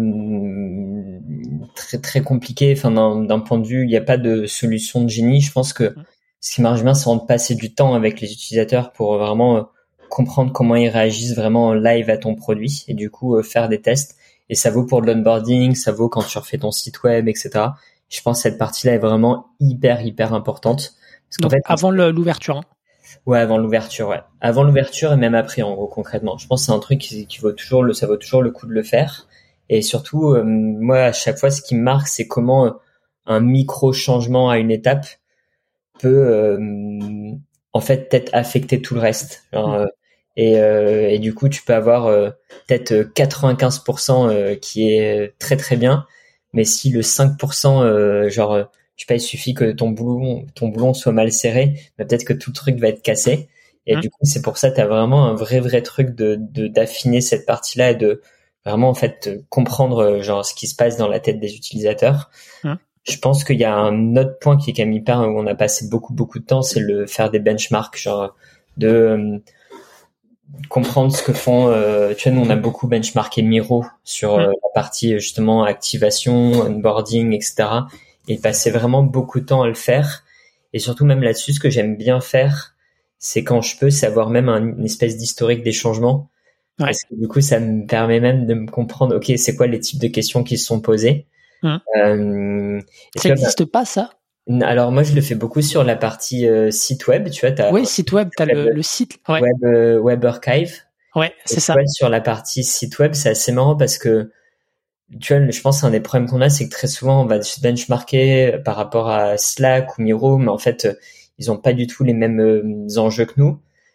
très très compliqué. Enfin, d'un, d'un point de vue, il n'y a pas de solution de génie. Je pense que ce qui marche bien, c'est de passer du temps avec les utilisateurs pour vraiment euh, comprendre comment ils réagissent vraiment en live à ton produit et du coup euh, faire des tests. Et ça vaut pour de l'onboarding, ça vaut quand tu refais ton site web, et cetera. Je pense que cette partie-là est vraiment hyper hyper importante. Parce qu'en Donc fait, avant le, l'ouverture. Hein. Ouais, avant l'ouverture, ouais. Avant l'ouverture et même après, en gros, concrètement. Je pense que c'est un truc qui, qui vaut toujours le, ça vaut toujours le coup de le faire. Et surtout, euh, moi, à chaque fois, ce qui me marque, c'est comment euh, un micro changement à une étape peut, euh, en fait, peut-être affecter tout le reste. Genre, euh, et, euh, et du coup, tu peux avoir euh, peut-être quatre-vingt-quinze pour cent euh, qui est très très bien, mais si le cinq pour cent, euh, genre, euh, je sais pas, il suffit que ton boulon, ton boulon soit mal serré, mais peut-être que tout le truc va être cassé. Et Mmh. du coup, c'est pour ça que tu as vraiment un vrai vrai truc de, de d'affiner cette partie-là et de vraiment en fait comprendre genre ce qui se passe dans la tête des utilisateurs. Mmh. Je pense qu'il y a un autre point qui est quand même hyper où on a passé beaucoup beaucoup de temps, c'est le faire des benchmarks, genre de euh, comprendre ce que font. Euh, tu vois, nous on a beaucoup benchmarké Miro sur euh, la partie justement activation, onboarding, et cetera. Et passer vraiment beaucoup de temps à le faire. Et surtout même là-dessus, ce que j'aime bien faire, c'est quand je peux savoir même un, une espèce d'historique des changements. Ouais. Parce que du coup, ça me permet même de me comprendre, ok, c'est quoi les types de questions qui se sont posées. Mmh. Euh, ça n'existe bah, pas, ça? Alors moi, je le fais beaucoup sur la partie euh, site web. Tu vois, t'as oui, site web, t'as le, le site. Ouais. Web, euh, web Archive. Ouais, c'est ça. Vois, sur la partie site web, c'est assez marrant parce que tu vois, je pense qu'un des problèmes qu'on a, c'est que très souvent, on va se benchmarker par rapport à Slack ou Miro, mais en fait, ils ont pas du tout les mêmes enjeux que nous.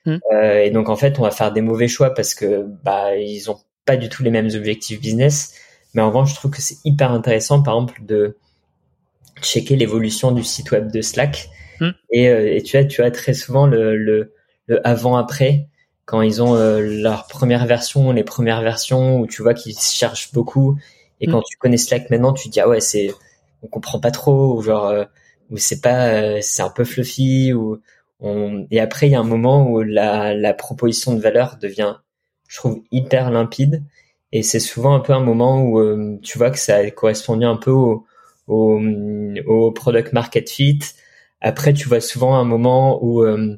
Mmh. Euh, et donc en fait, on va faire des mauvais choix parce que bah ils ont pas du tout les mêmes objectifs business. Mais en revanche, je trouve que c'est hyper intéressant, par exemple, de checker l'évolution du site web de Slack. Mmh. Et, euh, et tu vois, tu as très souvent le, le, le avant-après, quand ils ont euh, leur première version, les premières versions, où tu vois qu'ils cherchent beaucoup. Et mmh. quand tu connais Slack maintenant, tu te dis, ah ouais, c'est, on comprend pas trop, ou genre, euh, ou c'est pas, euh, c'est un peu fluffy, ou on... Et après, il y a un moment où la, la proposition de valeur devient, je trouve, hyper limpide. Et c'est souvent un peu un moment où euh, tu vois que ça a correspondu un peu au, au, au product market fit. Après, tu vois souvent un moment où, euh,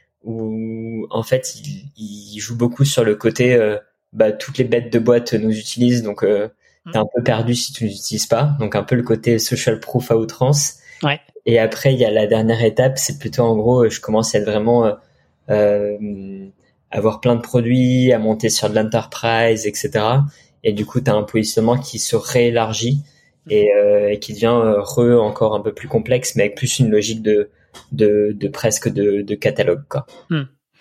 où en fait, il, il joue beaucoup sur le côté, euh, bah, toutes les bêtes de boîte nous utilisent, donc euh, mmh. t'es un peu perdu si tu ne les utilises pas. Donc un peu le côté social proof à outrance. Ouais. Et après, il y a la dernière étape, c'est plutôt en gros, je commence à être vraiment euh, euh, avoir plein de produits, à monter sur de l'enterprise, et cetera. Et du coup, tu as un positionnement qui se réélargit et, euh, et qui devient euh, re encore un peu plus complexe, mais avec plus une logique de de, de presque de, de catalogue, quoi. Hmm.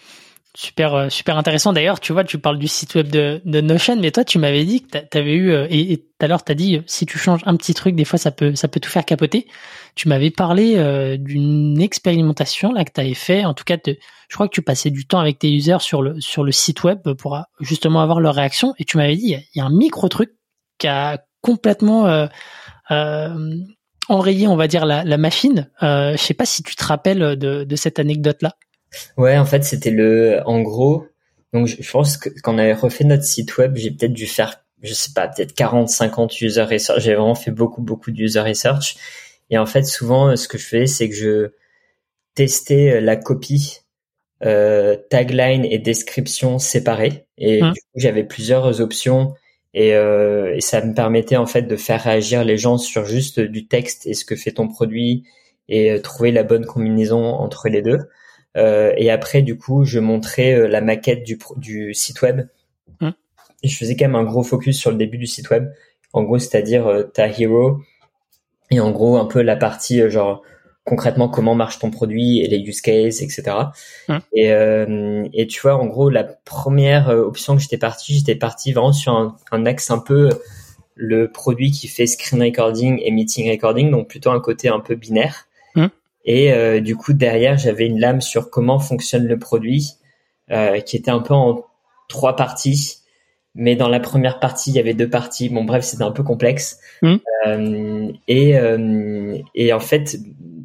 Super, super intéressant. D'ailleurs, tu vois, tu parles du site web de, de Notion, mais toi, tu m'avais dit que tu avais eu, et, et tout à l'heure, tu as dit, si tu changes un petit truc, des fois, ça peut, ça peut tout faire capoter. Tu m'avais parlé euh, d'une expérimentation là que tu avais fait. En tout cas, te, je crois que tu passais du temps avec tes users sur le, sur le site web pour justement avoir leur réaction. Et tu m'avais dit, il y a, il y a un micro truc qui a complètement euh, euh, enrayé, on va dire, la, la machine. Euh, je sais pas si tu te rappelles de, de cette anecdote-là. Ouais, en fait, c'était le, en gros, donc je, je pense que quand on avait refait notre site web, j'ai peut-être dû faire, je sais pas, peut-être quarante, cinquante user research. J'ai vraiment fait beaucoup, beaucoup de user research. Et en fait, souvent, ce que je faisais, c'est que je testais la copie, euh, tagline et description séparées. Et mmh. du coup, j'avais plusieurs options et, euh, et ça me permettait en fait de faire réagir les gens sur juste du texte et ce que fait ton produit et euh, trouver la bonne combinaison entre les deux. Euh, et après, du coup, je montrais euh, la maquette du, du site web. Mmh. Et je faisais quand même un gros focus sur le début du site web. En gros, c'est-à-dire euh, ta hero et en gros un peu la partie euh, genre concrètement comment marche ton produit et les use cases, et cetera. Mmh. Et, euh, et tu vois, en gros, la première option que j'étais parti, j'étais parti vraiment sur un, un axe un peu le produit qui fait screen recording et meeting recording, donc plutôt un côté un peu binaire. Mmh. Et euh, du coup, derrière, j'avais une lame sur comment fonctionne le produit, euh, qui était un peu en trois parties. Mais dans la première partie, il y avait deux parties. Bon, bref, c'était un peu complexe. Mmh. Euh, et, euh, et en fait,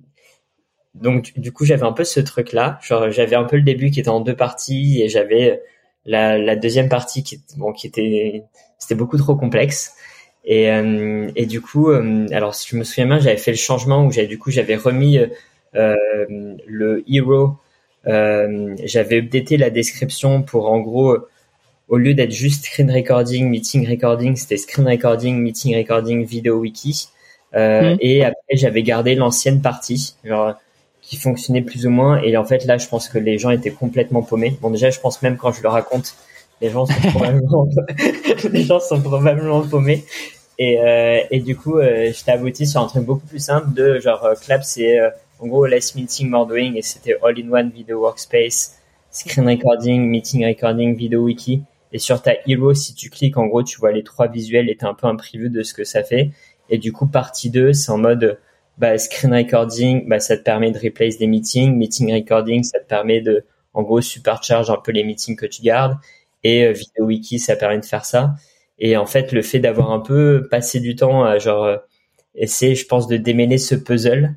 donc du coup, j'avais un peu ce truc-là. Genre, j'avais un peu le début qui était en deux parties et j'avais la, la deuxième partie qui, bon, qui était, c'était beaucoup trop complexe. Et, euh, et du coup, euh, alors si je me souviens bien, j'avais fait le changement où j'avais du coup j'avais remis euh, le hero, euh, j'avais updaté la description pour en gros au lieu d'être juste screen recording, meeting recording, c'était screen recording, meeting recording, vidéo wiki. Euh, mmh. Et après j'avais gardé l'ancienne partie, genre qui fonctionnait plus ou moins. Et en fait là, je pense que les gens étaient complètement paumés. Bon déjà, je pense même quand je le raconte. Les gens sont probablement, les gens sont probablement paumés. Et, euh, et du coup, euh, j'étais abouti sur un truc beaucoup plus simple de genre, euh, Clap, c'est euh, en gros less meeting, more doing. Et c'était all-in-one video workspace, screen recording, meeting recording, video wiki. Et sur ta hero, si tu cliques, en gros, tu vois les trois visuels et t'as un peu un preview de ce que ça fait. Et du coup, partie deux, c'est en mode, bah, screen recording, bah, ça te permet de replace des meetings. Meeting recording, ça te permet de, en gros, supercharge un peu les meetings que tu gardes. Et euh, vidéo wiki, ça permet de faire ça. Et en fait, le fait d'avoir un peu passé du temps à genre euh, essayer, je pense, de démêler ce puzzle,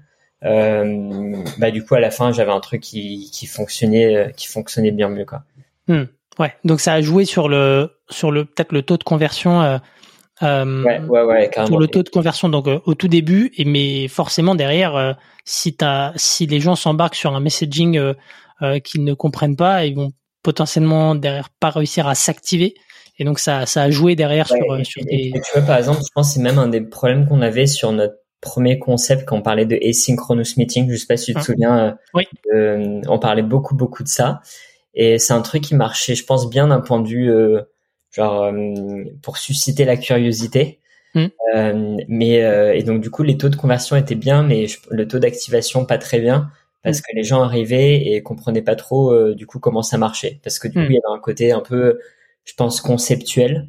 euh, bah du coup à la fin, j'avais un truc qui qui fonctionnait, euh, qui fonctionnait bien mieux, quoi. Mmh, ouais. Donc ça a joué sur le sur le peut-être le taux de conversion. Euh, euh, ouais, ouais, ouais, carrément. Sur le taux de conversion, donc euh, au tout début, et mais forcément derrière, euh, si t'as si les gens s'embarquent sur un messaging euh, euh, qu'ils ne comprennent pas, ils vont potentiellement derrière pas réussir à s'activer. Et donc ça, ça a joué derrière ouais, sur, et, sur et, des. Et tu vois, par exemple, je pense que c'est même un des problèmes qu'on avait sur notre premier concept quand on parlait de asynchronous meeting. Je sais pas si tu te hum. souviens. Oui. Euh, on parlait beaucoup, beaucoup de ça. Et c'est un truc qui marchait, je pense, bien d'un point de vue euh, genre euh, pour susciter la curiosité. Hum. Euh, mais euh, et donc du coup, les taux de conversion étaient bien, mais je, le taux d'activation pas très bien. parce que les gens arrivaient et comprenaient pas trop euh, du coup comment ça marchait, parce que du coup il y avait un côté un peu, je pense, conceptuel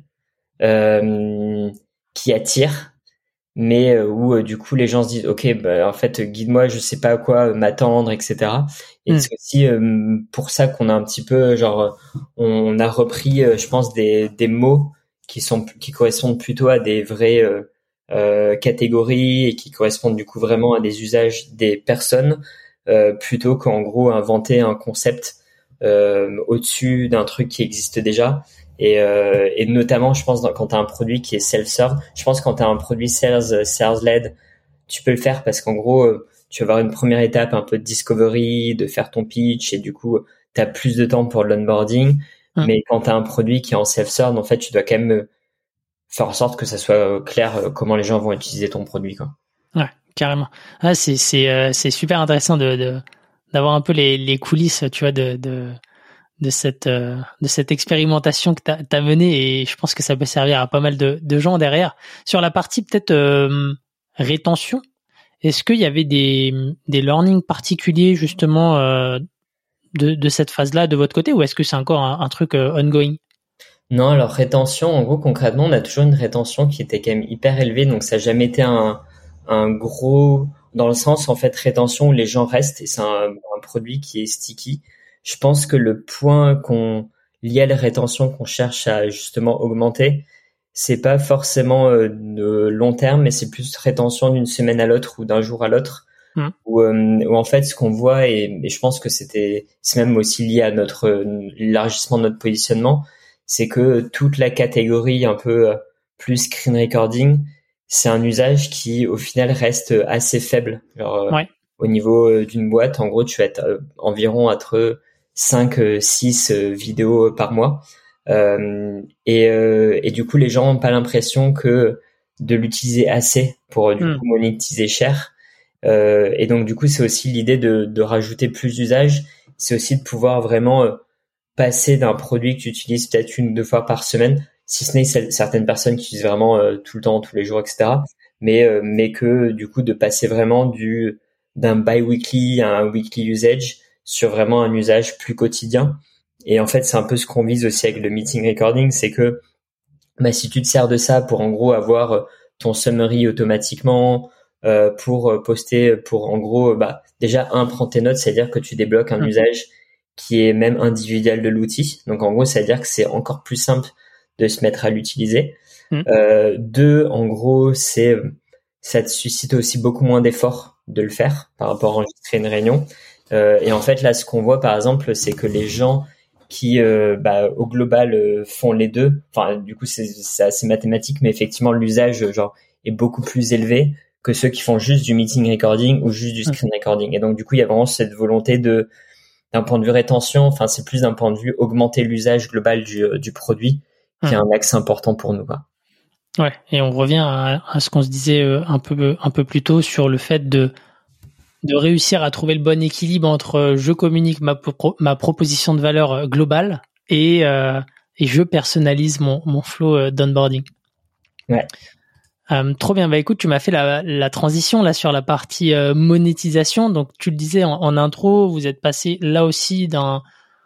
euh, qui attire, mais euh, où euh, du coup les gens se disent ok, bah, en fait guide-moi, je sais pas à quoi m'attendre, et cetera. Et mm. c'est aussi euh, pour ça qu'on a un petit peu genre on a repris euh, je pense des des mots qui sont qui correspondent plutôt à des vraies euh, euh, catégories et qui correspondent du coup vraiment à des usages des personnes euh, plutôt qu'en gros inventer un concept euh, au-dessus d'un truc qui existe déjà. Et, euh, et notamment, je pense, dans, quand tu as un produit qui est self-serve, je pense que quand tu as un produit sales, sales-led, tu peux le faire parce qu'en gros, tu vas avoir une première étape un peu de discovery, de faire ton pitch, et du coup, tu as plus de temps pour l'onboarding. Mmh. Mais quand tu as un produit qui est en self-serve, en fait, tu dois quand même faire en sorte que ça soit clair comment les gens vont utiliser ton produit, quoi. Ouais, carrément. Ah, c'est, c'est, euh, c'est super intéressant de, de, d'avoir un peu les, les coulisses, tu vois, de, de, de cette, euh, de cette expérimentation que tu as menée, et je pense que ça peut servir à pas mal de, de gens derrière. Sur la partie peut-être euh, rétention, est-ce qu'il y avait des, des learnings particuliers justement euh, de, de cette phase-là de votre côté, ou est-ce que c'est encore un, un truc euh, ongoing? Non, alors rétention, en gros, concrètement, on a toujours une rétention qui était quand même hyper élevée, donc ça n'a jamais été un, un gros, dans le sens, en fait, rétention où les gens restent, et c'est un, un produit qui est sticky. Je pense que le point qu'on lié à la rétention qu'on cherche à justement augmenter, c'est pas forcément euh, de long terme, mais c'est plus rétention d'une semaine à l'autre ou d'un jour à l'autre. Mmh. Où, euh, où en fait, ce qu'on voit, et, et je pense que c'était, c'est même aussi lié à notre euh, élargissement de notre positionnement, c'est que toute la catégorie un peu plus screen recording, c'est un usage qui au final reste assez faible. Genre, ouais. Au niveau d'une boîte, en gros, tu vas être environ entre cinq six vidéos par mois. Euh, et, euh, et du coup, les gens n'ont pas l'impression que de l'utiliser assez pour du mmh. coup monétiser cher. Euh, et donc, du coup, c'est aussi l'idée de, de rajouter plus d'usages. C'est aussi de pouvoir vraiment passer d'un produit que tu utilises peut-être une ou deux fois par semaine, si ce n'est certaines personnes qui utilisent vraiment euh, tout le temps, tous les jours, et cetera. Mais euh, mais que du coup de passer vraiment du d'un bi-weekly à un weekly usage sur vraiment un usage plus quotidien. Et en fait, c'est un peu ce qu'on vise aussi avec le meeting recording, c'est que bah si tu te sers de ça pour en gros avoir ton summary automatiquement, euh, pour poster, pour en gros bah déjà un prendre tes notes, c'est-à-dire que tu débloques un mmh. usage qui est même individuel de l'outil. Donc en gros, ça veut dire que c'est encore plus simple de se mettre à l'utiliser. Mmh. Euh, deux, en gros, c'est ça te suscite aussi beaucoup moins d'efforts de le faire par rapport à enregistrer une réunion. Euh, et en fait, là, ce qu'on voit, par exemple, c'est que les gens qui, euh, bah, au global, euh, font les deux. Enfin, du coup, c'est, c'est assez mathématique, mais effectivement, l'usage, genre, est beaucoup plus élevé que ceux qui font juste du meeting recording ou juste du screen mmh. recording. Et donc, du coup, il y a vraiment cette volonté de d'un point de vue rétention, enfin c'est plus d'un point de vue augmenter l'usage global du, du produit qui mmh. est un axe important pour nous. Quoi. Ouais, et on revient à, à ce qu'on se disait un peu un peu plus tôt sur le fait de de réussir à trouver le bon équilibre entre je communique ma pro, ma proposition de valeur globale et euh, et je personnalise mon mon flow d'onboarding. Ouais. Euh, trop bien. Bah écoute, tu m'as fait la, la transition là sur la partie euh, monétisation. Donc tu le disais en, en intro, vous êtes passé là aussi d'un,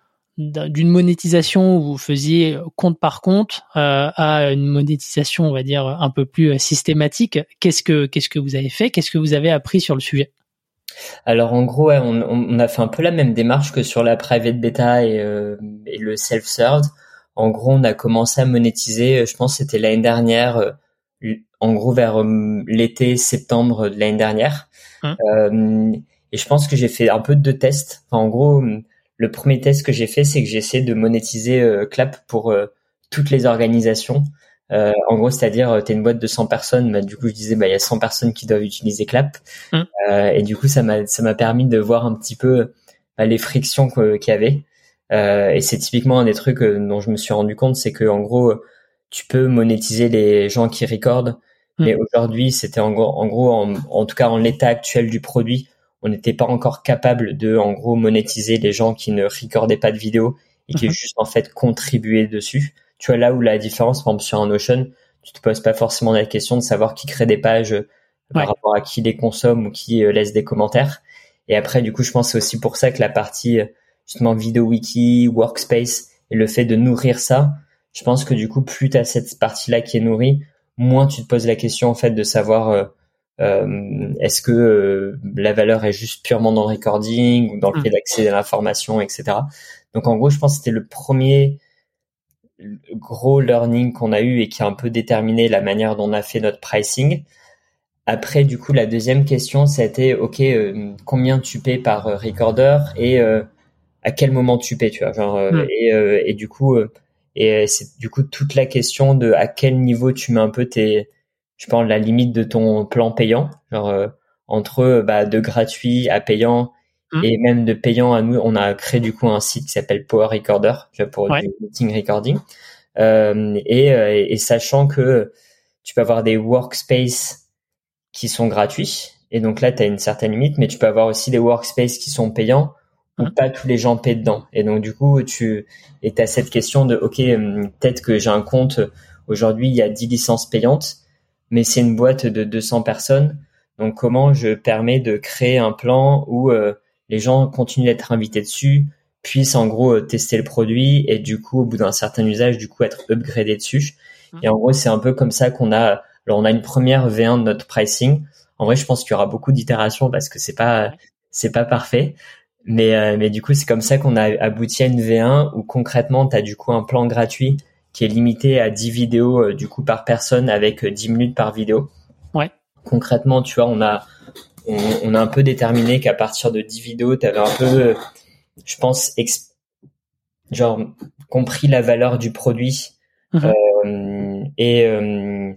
d'un d'une monétisation où vous faisiez compte par compte euh, à une monétisation, on va dire un peu plus systématique. Qu'est-ce que qu'est-ce que vous avez fait? Qu'est-ce que vous avez appris sur le sujet? Alors en gros, ouais, on, on a fait un peu la même démarche que sur la private beta et, euh, et le self-serve. En gros, on a commencé à monétiser. Je pense que c'était l'année dernière. Euh, en gros vers euh, l'été septembre de l'année dernière mmh. euh, et je pense que j'ai fait un peu de tests. Enfin, en gros le premier test que j'ai fait c'est que j'ai essayé de monétiser euh, Clap pour euh, toutes les organisations. Euh, en gros c'est-à-dire euh, t'es une boîte de cent personnes, bah, du coup je disais bah il y a cent personnes qui doivent utiliser Clap mmh. euh, et du coup ça m'a ça m'a permis de voir un petit peu bah, les frictions qu'il y avait euh, et c'est typiquement un des trucs euh, dont je me suis rendu compte, c'est que en gros tu peux monétiser les gens qui recordent, mmh. mais aujourd'hui, c'était en gros, en, gros en, en tout cas en l'état actuel du produit, on n'était pas encore capable de, en gros, monétiser les gens qui ne recordaient pas de vidéo et qui mmh. juste en fait contribuaient dessus. Tu vois là où la différence, par exemple sur un Notion, tu te poses pas forcément la question de savoir qui crée des pages ouais. par rapport à qui les consomme ou qui euh, laisse des commentaires. Et après, du coup, je pense que c'est aussi pour ça que la partie justement vidéo wiki, workspace et le fait de nourrir ça, je pense que du coup, plus tu as cette partie-là qui est nourrie, moins tu te poses la question en fait de savoir euh, euh, est-ce que euh, la valeur est juste purement dans le recording ou dans le fait d'accéder à l'information, et cetera. Donc en gros, je pense que c'était le premier gros learning qu'on a eu et qui a un peu déterminé la manière dont on a fait notre pricing. Après, du coup, la deuxième question, c'était ok, euh, combien tu payes par euh, recorder et euh, à quel moment tu payes, tu vois, genre euh, mm. et euh, et du coup euh, et c'est du coup toute la question de à quel niveau tu mets un peu tes, je pense la limite de ton plan payant, genre euh, entre bah de gratuit à payant mm. et même de payant à nous, on a créé du coup un site qui s'appelle Power Recorder, tu vois, pour ouais. du meeting recording euh, et, euh, et sachant que tu peux avoir des workspaces qui sont gratuits et donc là tu as une certaine limite, mais tu peux avoir aussi des workspaces qui sont payants où mmh. pas tous les gens paient dedans. Et donc, du coup, tu et t'as cette question de, OK, peut-être que j'ai un compte, aujourd'hui, il y a dix licences payantes, mais c'est une boîte de deux cents personnes. Donc, comment je permets de créer un plan où euh, les gens continuent d'être invités dessus, puissent en gros tester le produit et du coup, au bout d'un certain usage, du coup, être upgradés dessus. Mmh. Et en gros, c'est un peu comme ça qu'on a, alors on a une première V un de notre pricing. En vrai, je pense qu'il y aura beaucoup d'itérations parce que c'est pas, c'est pas parfait. Mais, euh, mais du coup, c'est comme ça qu'on a abouti à une V un où concrètement, tu as du coup un plan gratuit qui est limité à dix vidéos euh, du coup par personne avec euh, dix minutes par vidéo. Ouais. Concrètement, tu vois, on a, on, on a un peu déterminé qu'à partir de dix vidéos, tu avais un peu, euh, je pense, exp- genre compris la valeur du produit mmh. euh, et euh,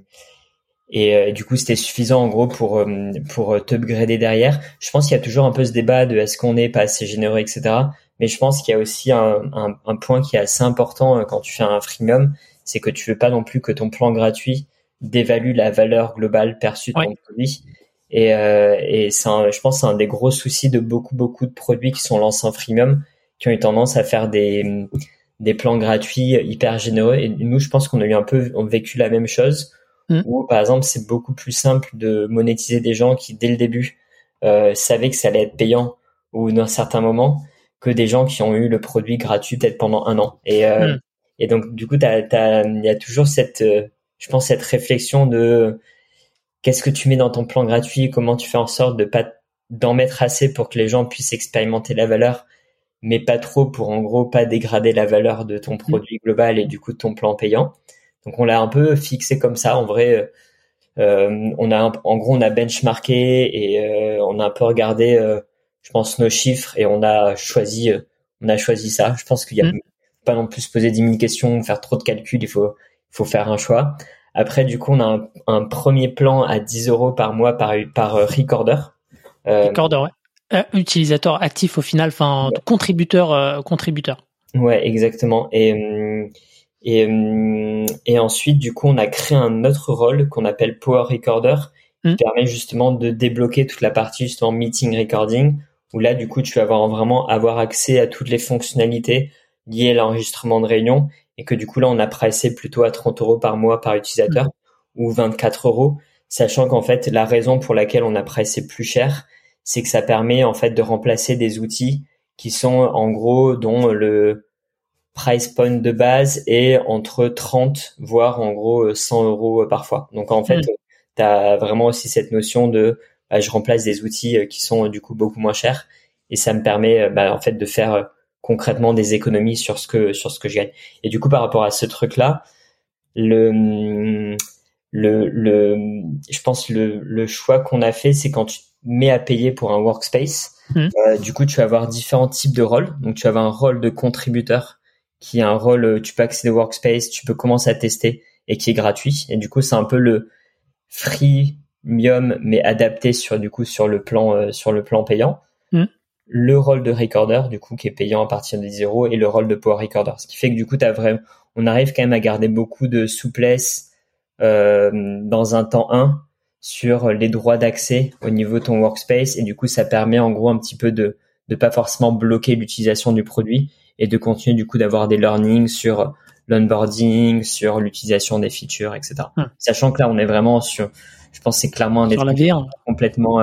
Et euh, du coup, c'était suffisant en gros pour euh, pour t'upgrader derrière. Je pense qu'il y a toujours un peu ce débat de est-ce qu'on est pas assez généreux, et cetera. Mais je pense qu'il y a aussi un, un, un point qui est assez important euh, quand tu fais un freemium, c'est que tu veux pas non plus que ton plan gratuit dévalue la valeur globale perçue de ton ouais. produit. Et, euh, et c'est un, je pense que c'est un des gros soucis de beaucoup beaucoup de produits qui sont lancés en freemium, qui ont eu tendance à faire des des plans gratuits hyper généreux. Et nous, je pense qu'on a eu un peu on a vécu la même chose. Où, par exemple, c'est beaucoup plus simple de monétiser des gens qui, dès le début, euh, savaient que ça allait être payant ou d'un certain moment, que des gens qui ont eu le produit gratuit peut-être pendant un an. Et, euh, mm. et donc, du coup, t'as, t'as, il y a toujours cette, euh, je pense, cette réflexion de qu'est-ce que tu mets dans ton plan gratuit, comment tu fais en sorte de pas d'en mettre assez pour que les gens puissent expérimenter la valeur, mais pas trop pour, en gros, pas dégrader la valeur de ton produit mm. global et du coup de ton plan payant. Donc on l'a un peu fixé comme ça. En vrai, euh, on a un, en gros on a benchmarké et euh, on a un peu regardé, euh, je pense nos chiffres et on a choisi, euh, on a choisi ça. Je pense qu'il y a mmh. pas non plus se poser dix mille questions, faire trop de calculs. Il faut, il faut faire un choix. Après du coup on a un, un premier plan à dix euros par mois par par euh, recorder. Euh, recorder, ouais. Euh, utilisateur actif au final, enfin ouais. contributeur, euh, contributeur. Ouais, exactement. Et hum, Et, et ensuite, du coup, on a créé un autre rôle qu'on appelle Power Recorder, qui mmh. permet justement de débloquer toute la partie justement meeting recording, où là, du coup, tu vas avoir vraiment avoir accès à toutes les fonctionnalités liées à l'enregistrement de réunion, et que du coup, là, on a pricé plutôt à trente euros par mois par utilisateur, mmh. ou vingt-quatre euros, sachant qu'en fait, la raison pour laquelle on a pricé plus cher, c'est que ça permet en fait de remplacer des outils qui sont en gros dont le price point de base est entre trente voire en gros cent euros parfois. Donc en fait, mmh. tu as vraiment aussi cette notion de bah, je remplace des outils qui sont du coup beaucoup moins chers et ça me permet bah, en fait de faire concrètement des économies sur ce que sur ce que je gagne. Et du coup par rapport à ce truc là, le le le je pense le le choix qu'on a fait, c'est quand tu te mets à payer pour un workspace, mmh. euh, du coup tu vas avoir différents types de rôles. Donc tu vas avoir un rôle de contributeur qui est un rôle, tu peux accéder au workspace, tu peux commencer à tester et qui est gratuit. Et du coup, c'est un peu le freemium, mais adapté sur, du coup, sur le plan, euh, sur le plan payant. Mm. Le rôle de recorder, du coup, qui est payant à partir de dix euros et le rôle de power recorder. Ce qui fait que du coup, t'as vraiment, on arrive quand même à garder beaucoup de souplesse, euh, dans un temps un sur les droits d'accès au niveau de ton workspace. Et du coup, ça permet en gros un petit peu de, de pas forcément bloquer l'utilisation du produit et de continuer du coup d'avoir des learnings sur l'onboarding, sur l'utilisation des features, et cetera. Hum. Sachant que là, on est vraiment sur, je pense que c'est clairement un des sur trucs la V un. complètement, euh,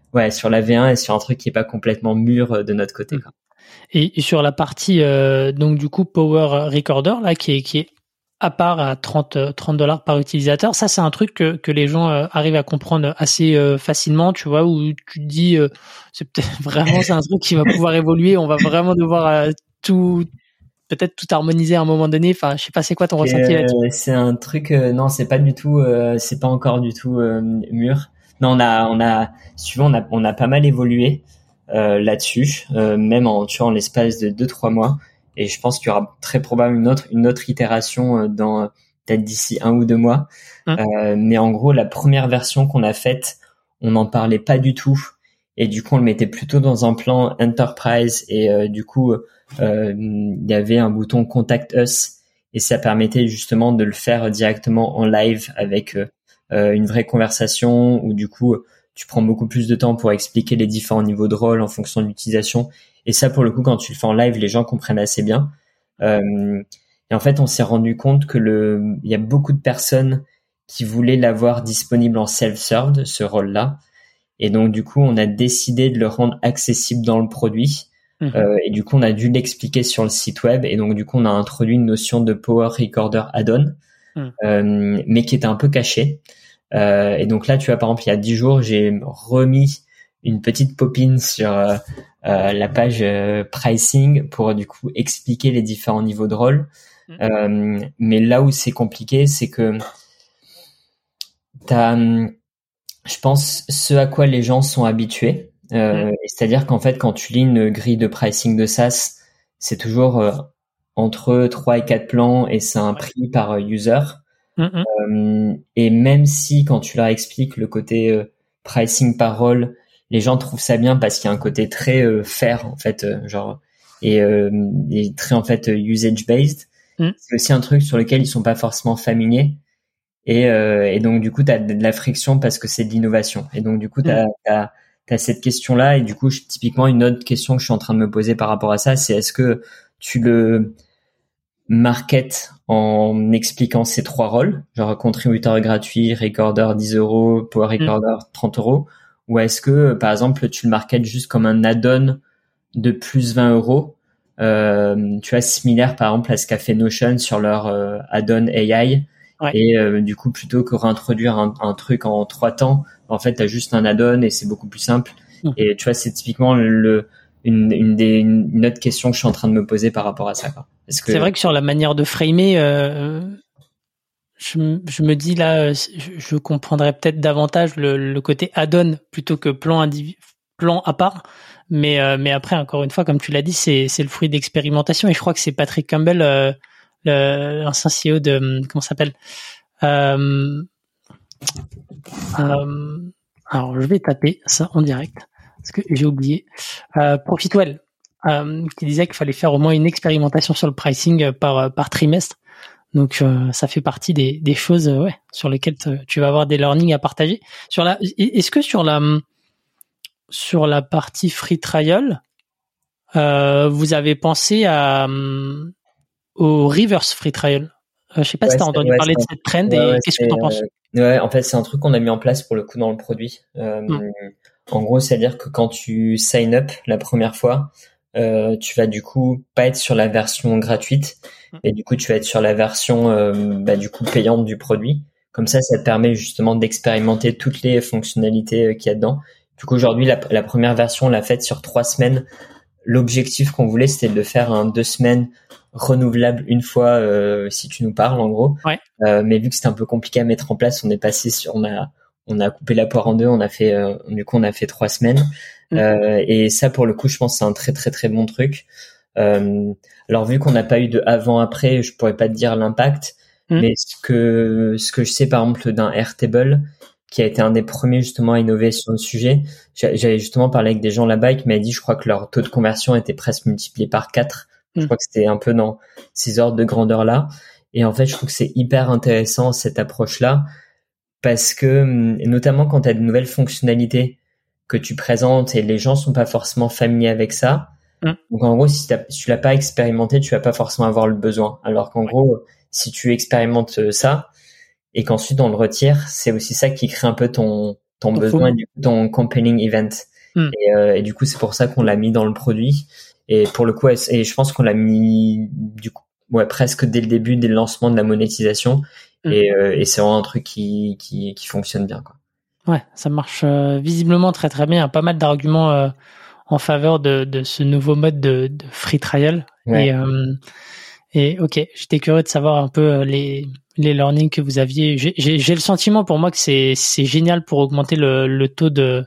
ouais, sur la V un et sur un truc qui est pas complètement mûr de notre côté, quoi. Et, et sur la partie, euh, donc, du coup, Power Recorder, là, qui est, qui est à part à trente dollars par utilisateur, ça, c'est un truc que, que les gens euh, arrivent à comprendre assez euh, facilement, tu vois, où tu te dis, euh, c'est peut-être vraiment, c'est un truc qui va pouvoir évoluer, on va vraiment devoir euh, tout, peut-être tout harmoniser à un moment donné. Enfin, je sais pas, c'est quoi ton Et, ressenti euh, là-dessus? c'est un truc, euh, non, c'est pas du tout, euh, c'est pas encore du tout euh, mûr. Non, on a, on a, si tu veux, on a, on a pas mal évolué euh, là-dessus, euh, même en, tu vois, en l'espace de deux, trois mois. Et je pense qu'il y aura très probablement une autre, une autre itération euh, dans peut-être d'ici un ou deux mois. Hum. Euh, mais en gros, la première version qu'on a faite, on n'en parlait pas du tout. Et du coup, on le mettait plutôt dans un plan enterprise. Et euh, du coup, euh, il y avait un bouton Contact Us. Et ça permettait justement de le faire directement en live avec euh, une vraie conversation où du coup, tu prends beaucoup plus de temps pour expliquer les différents niveaux de rôle en fonction de l'utilisation. Et ça, pour le coup, quand tu le fais en live, les gens comprennent assez bien. Euh, et en fait, on s'est rendu compte que le, il y a beaucoup de personnes qui voulaient l'avoir disponible en self-serve, ce rôle-là. Et donc, du coup, on a décidé de le rendre accessible dans le produit. Mmh. Euh, et du coup, on a dû l'expliquer sur le site web. Et donc, du coup, on a introduit une notion de Power Recorder Add-on, mmh. euh, mais qui était un peu cachée. Euh, et donc là, tu vois, par exemple, il y a dix jours, j'ai remis une petite pop-in sur euh, euh, la page euh, pricing pour du coup expliquer les différents niveaux de rôle. Mmh. Euh, mais là où c'est compliqué, c'est que t'as, je pense, ce à quoi les gens sont habitués. Euh, mmh. C'est-à-dire qu'en fait, quand tu lis une grille de pricing de SaaS, c'est toujours euh, entre trois et quatre plans et c'est un prix par user. Mmh. Euh, et même si quand tu leur expliques le côté euh, pricing par rôle, les gens trouvent ça bien parce qu'il y a un côté très euh, fair en fait, euh, genre et, euh, et très en fait usage based. Mmh. C'est aussi un truc sur lequel ils sont pas forcément familiers. Et, euh, et donc du coup t'as de la friction parce que c'est de l'innovation. Et donc du coup t'as, mmh. t'as, t'as cette question-là. Et du coup, je, typiquement une autre question que je suis en train de me poser par rapport à ça, c'est est-ce que tu le market en expliquant ces trois rôles, genre contributeur gratuit, recorder dix euros, power recorder mmh. trente euros, ou est-ce que par exemple tu le marketes juste comme un add-on de plus vingt euros, euh, tu vois, similaire par exemple à ce qu'a fait Notion sur leur euh, add-on A I, ouais. Et euh, du coup plutôt que réintroduire un, un truc en trois temps, en fait t'as juste un add-on et c'est beaucoup plus simple. Mmh. Et tu vois, c'est typiquement le Une, une, des, une autre question que je suis en train de me poser par rapport à ça, quoi. Parce que... C'est vrai que sur la manière de framer, euh, je, je me dis là, je, je comprendrais peut-être davantage le, le côté add-on plutôt que plan, indiv- plan à part. Mais, euh, mais après, encore une fois, comme tu l'as dit, c'est, c'est le fruit d'expérimentation. Et je crois que c'est Patrick Campbell, euh, le, l'ancien C E O de, comment ça s'appelle euh, euh, alors, je vais taper ça en direct. Parce que j'ai oublié, euh, Profitwell, euh, qui disait qu'il fallait faire au moins une expérimentation sur le pricing par par trimestre. Donc euh, ça fait partie des des choses euh, ouais, sur lesquelles tu vas avoir des learnings à partager. Sur la, est-ce que sur la sur la partie free trial, euh, vous avez pensé à um, au reverse free trial? euh, Je sais pas ouais, si tu as entendu ouais, parler de cette trend ouais, et ouais, qu'est-ce que tu en penses? Ouais, en fait, c'est un truc qu'on a mis en place pour le coup dans le produit. Euh, mm. En gros, c'est-à-dire que quand tu sign up la première fois, euh, tu vas du coup pas être sur la version gratuite, mm. et du coup tu vas être sur la version euh, bah, du coup payante du produit. Comme ça, ça te permet justement d'expérimenter toutes les fonctionnalités qu'il y a dedans. Du coup, aujourd'hui, la, la première version, on l'a faite sur trois semaines. L'objectif qu'on voulait, c'était de faire un deux semaines renouvelable une fois euh, si tu nous parles en gros. Ouais. Euh, mais vu que c'était un peu compliqué à mettre en place, on est passé sur, on a, on a coupé la poire en deux. On a fait, euh, du coup, on a fait trois semaines. Mmh. Euh, et ça, pour le coup, je pense que c'est un très très très bon truc. Euh, alors vu qu'on n'a pas eu de avant-après, je pourrais pas te dire l'impact. Mmh. Mais ce que ce que je sais par exemple d'un Airtable, qui a été un des premiers justement à innover sur le sujet. J'avais justement parlé avec des gens là-bas qui m'avaient dit, je crois que leur taux de conversion était presque multiplié par quatre. Je crois que c'était un peu dans ces ordres de grandeur-là. Et en fait, je trouve que c'est hyper intéressant cette approche-là parce que, notamment quand tu as de nouvelles fonctionnalités que tu présentes et les gens sont pas forcément familiers avec ça. Mm. Donc en gros, si, si tu l'as pas expérimenté, tu vas pas forcément avoir le besoin. Alors qu'en gros, si tu expérimentes ça et qu'ensuite on le retire, c'est aussi ça qui crée un peu ton ton Donc, besoin faut... et du coup ton compelling event. Mm. Et, euh, et du coup, c'est pour ça qu'on l'a mis dans le produit. Et pour le coup, et je pense qu'on l'a mis du coup, ouais, presque dès le début, dès le lancement de la monétisation. Mm. Et, euh, et c'est vraiment un truc qui, qui, qui fonctionne bien, quoi. Ouais, ça marche euh, visiblement très très bien. Il y a pas mal d'arguments euh, en faveur de, de ce nouveau mode de, de free trial. Ouais. Et, euh, et ok, j'étais curieux de savoir un peu les, les learnings que vous aviez. J'ai, j'ai, j'ai le sentiment pour moi que c'est, c'est génial pour augmenter le, le taux de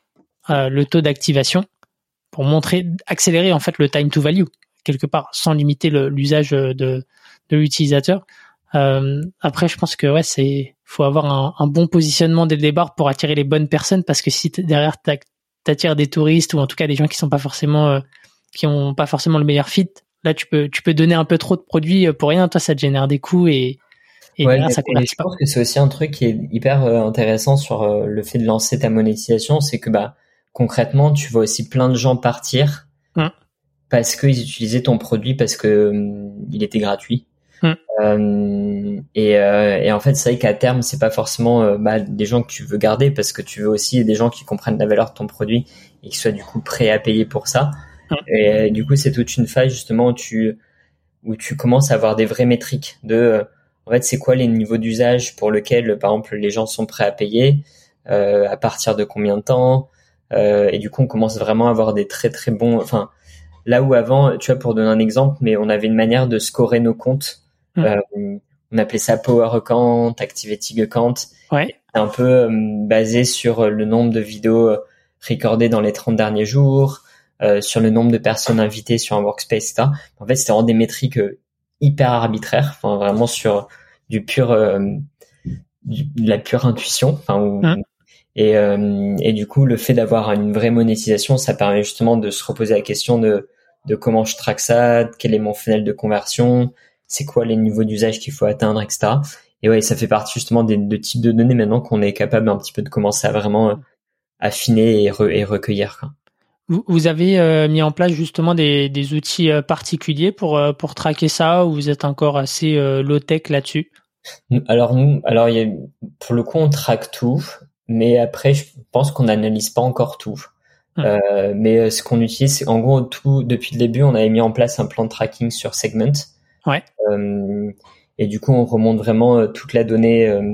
euh, le taux d'activation, pour montrer, accélérer en fait le time to value quelque part, sans limiter le, l'usage de, de l'utilisateur. Euh, après, je pense que ouais, c'est faut avoir un, un bon positionnement dès le départ pour attirer les bonnes personnes, parce que si derrière t'attires des touristes ou en tout cas des gens qui sont pas forcément euh, qui ont pas forcément le meilleur fit, là tu peux tu peux donner un peu trop de produits pour rien, toi ça te génère des coûts et et ouais, derrière ça convertit je pas. pense que c'est aussi un truc qui est hyper euh, intéressant sur euh, le fait de lancer ta monétisation, c'est que bah concrètement tu vois aussi plein de gens partir hum. parce qu'ils utilisaient ton produit parce que hum, il était gratuit. Hum. Euh, et, euh, et en fait, c'est vrai qu'à terme, c'est pas forcément euh, bah, des gens que tu veux garder, parce que tu veux aussi des gens qui comprennent la valeur de ton produit et qui soient du coup prêts à payer pour ça. Hum. Et euh, du coup, c'est toute une phase justement où tu où tu commences à avoir des vraies métriques de euh, en fait, c'est quoi les niveaux d'usage pour lesquels, par exemple, les gens sont prêts à payer, euh, à partir de combien de temps. Euh, et du coup, on commence vraiment à avoir des très très bons. Enfin, là où avant, tu vois, pour donner un exemple, mais on avait une manière de scorer nos comptes. Mmh. Euh, on appelait ça Power Account, Activating Account. Ouais. C'est un peu euh, basé sur le nombre de vidéos recordées dans les trente derniers jours, euh, sur le nombre de personnes invitées sur un workspace, et cetera. En fait, c'était vraiment des métriques euh, hyper arbitraires, enfin vraiment sur du pur, euh, du, de la pure intuition. Enfin, où, mmh. et, euh, et du coup, le fait d'avoir une vraie monétisation, ça permet justement de se reposer la question de de comment je traque ça, quel est mon funnel de conversion, c'est quoi les niveaux d'usage qu'il faut atteindre, et cetera. Et ouais, ça fait partie justement des de types de données maintenant qu'on est capable un petit peu de commencer à vraiment euh, affiner et, re, et recueillir, quoi. Vous, vous avez euh, mis en place justement des, des outils euh, particuliers pour euh, pour traquer ça, ou vous êtes encore assez euh, low tech là-dessus? Alors nous, alors il y a, pour le coup, on traque tout, mais après, je pense qu'on n'analyse pas encore tout. Hum. Euh, mais ce qu'on utilise, c'est en gros tout depuis le début, on avait mis en place un plan de tracking sur Segment. Ouais. Euh, et du coup, on remonte vraiment euh, toute la donnée euh,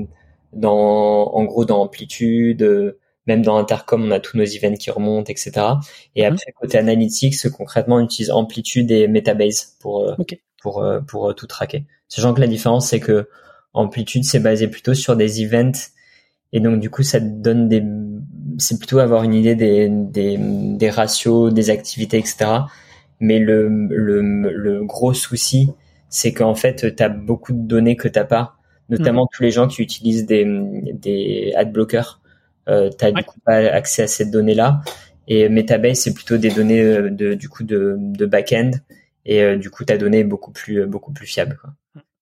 dans, en gros, dans Amplitude, euh, même dans Intercom, on a tous nos events qui remontent, et cetera. Et mmh. après, côté analytics, concrètement, on utilise Amplitude et Metabase pour euh, okay. pour euh, pour euh, tout traquer. Sachant que la différence, c'est que Amplitude, c'est basé plutôt sur des events, et donc du coup, ça te donne des, c'est plutôt avoir une idée des des des ratios, des activités, et cetera. Mais le le le gros souci, c'est qu'en fait, tu as beaucoup de données que t'as pas, notamment mmh. tous les gens qui utilisent des, des ad blockers. Euh, tu as ouais. du coup pas accès à ces données-là. Et Metabase, c'est plutôt des données de, du coup de, de back-end. Et euh, du coup, ta donnée est beaucoup plus, beaucoup plus fiable, quoi.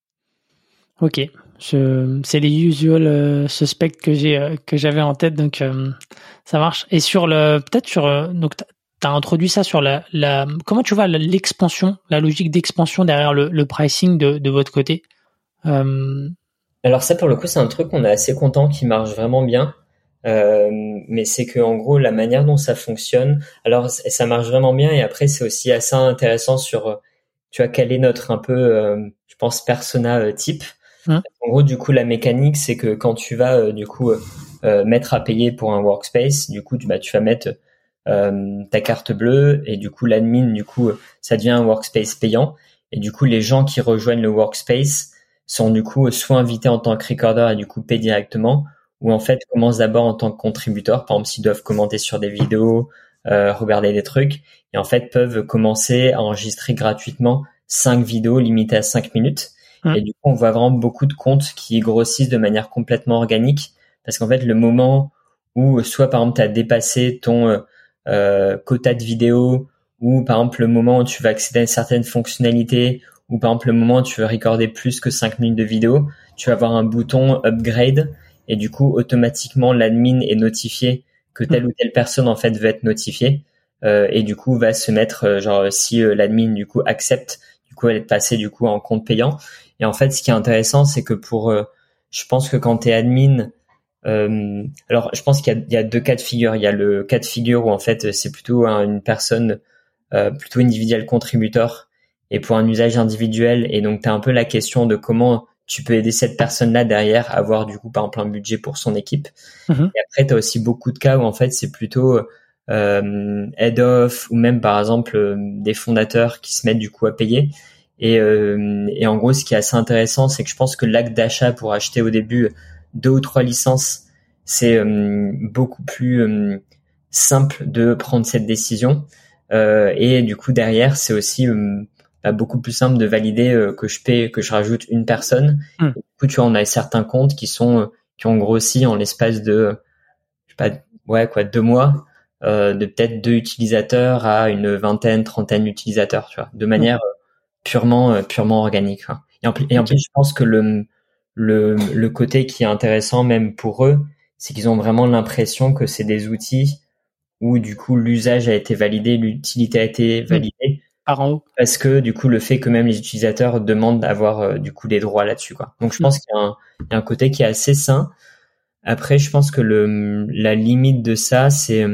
Ok. Je, c'est les usual euh, suspects que j'ai, euh, que j'avais en tête, donc euh, ça marche. Et sur le, peut-être sur, euh, donc t'as introduit ça sur la, la, comment tu vois l'expansion, la logique d'expansion derrière le, le pricing de, de votre côté? Euh... Alors ça, pour le coup, c'est un truc qu'on est assez content, qui marche vraiment bien. Euh, mais c'est que en gros, la manière dont ça fonctionne, alors ça marche vraiment bien. Et après, c'est aussi assez intéressant sur, tu vois, quel est notre un peu, euh, je pense, persona euh, type. Mmh. En gros, du coup, la mécanique, c'est que quand tu vas euh, du coup euh, mettre à payer pour un workspace, du coup, tu, bah, tu vas mettre Euh, ta carte bleue, et du coup l'admin, du coup ça devient un workspace payant, et du coup les gens qui rejoignent le workspace sont du coup soit invités en tant que recorder et du coup payent directement, ou en fait commencent d'abord en tant que contributeurs, par exemple s'ils doivent commenter sur des vidéos, euh, regarder des trucs, et en fait peuvent commencer à enregistrer gratuitement cinq vidéos limitées à cinq minutes. Mmh. Et du coup on voit vraiment beaucoup de comptes qui grossissent de manière complètement organique, parce qu'en fait le moment où soit par exemple tu as dépassé ton euh, Euh, quota de vidéos, ou par exemple le moment où tu vas accéder à une certaine fonctionnalité, ou par exemple le moment où tu veux recorder plus que cinq minutes de vidéo, tu vas avoir un bouton upgrade, et du coup automatiquement l'admin est notifié que telle ou telle personne en fait veut être notifiée, euh, et du coup va se mettre euh, genre si euh, l'admin du coup accepte, du coup elle est passée du coup en compte payant. Et en fait ce qui est intéressant, c'est que pour euh, je pense que quand t'es admin, Euh, alors, je pense qu'il y a, il y a deux cas de figure. Il y a le cas de figure où en fait c'est plutôt un, une personne euh, plutôt individuel contributeur et pour un usage individuel. Et donc, tu as un peu la question de comment tu peux aider cette personne-là derrière à avoir du coup par exemple un budget pour son équipe. Mmh. Et après, tu as aussi beaucoup de cas où en fait c'est plutôt euh, head off ou même par exemple euh, des fondateurs qui se mettent du coup à payer. Et, euh, et en gros, ce qui est assez intéressant, c'est que je pense que l'acte d'achat pour acheter au début deux ou trois licences, c'est euh, beaucoup plus euh, simple de prendre cette décision. Euh, et du coup, derrière, c'est aussi euh, bah, beaucoup plus simple de valider euh, que je paie, que je rajoute une personne. Mm. Et du coup, tu vois, on a certains comptes qui sont euh, qui ont grossi en l'espace de, je sais pas, ouais quoi, deux mois, euh, de peut-être deux utilisateurs à une vingtaine, trentaine d'utilisateurs, tu vois, de manière mm. purement, purement organique. Quoi. Et en plus, et en plus, je pense que le le le côté qui est intéressant même pour eux, c'est qu'ils ont vraiment l'impression que c'est des outils où du coup l'usage a été validé, l'utilité a été validée. Par en haut. Parce que du coup le fait que même les utilisateurs demandent d'avoir euh, du coup des droits là-dessus, quoi. Donc je pense mmh. qu'il y a, un, il y a un côté qui est assez sain. Après, je pense que le la limite de ça, c'est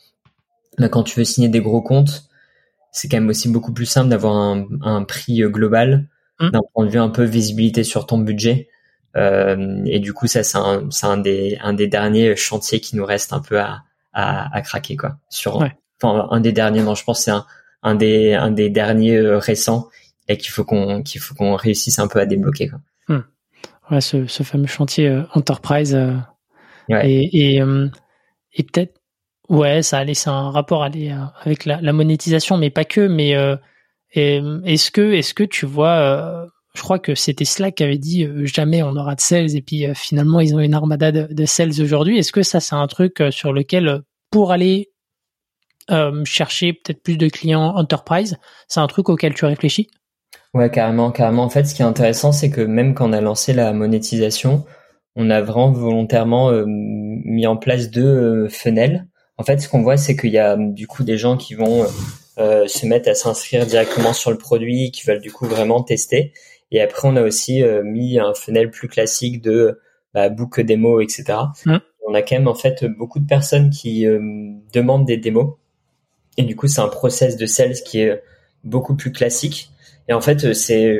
bah, quand tu veux signer des gros comptes, c'est quand même aussi beaucoup plus simple d'avoir un, un prix global mmh. d'un point de vue un peu visibilité sur ton budget. Euh, et du coup, ça c'est un, c'est un des un des derniers chantiers qui nous reste un peu à à, à craquer, quoi. Sur ouais. Enfin, un des derniers, non, je pense que c'est un un des un des derniers euh, récents et qu'il faut qu'on qu'il faut qu'on réussisse un peu à débloquer, quoi. Hum. Ouais, ce, ce fameux chantier euh, enterprise euh, ouais. et et, euh, et peut-être ouais, ça a laissé un rapport aller euh, avec la, la monétisation, mais pas que. Mais euh, et, est-ce que est-ce que tu vois, euh, je crois que c'était Slack qui avait dit euh, jamais on aura de sales et puis euh, finalement ils ont une armada de, de sales aujourd'hui. Est-ce que ça c'est un truc euh, sur lequel pour aller Euh, chercher peut-être plus de clients enterprise, c'est un truc auquel tu réfléchis? Ouais, carrément, carrément. En fait, ce qui est intéressant, c'est que même quand on a lancé la monétisation, on a vraiment volontairement euh, mis en place deux euh, funnels. En fait, ce qu'on voit, c'est qu'il y a du coup des gens qui vont euh, se mettre à s'inscrire directement sur le produit, qui veulent du coup vraiment tester. Et après, on a aussi euh, mis un funnel plus classique de bah, book démo, et cetera. Mmh. On a quand même en fait beaucoup de personnes qui euh, demandent des démos. Et du coup, c'est un process de sales qui est beaucoup plus classique. Et en fait, c'est,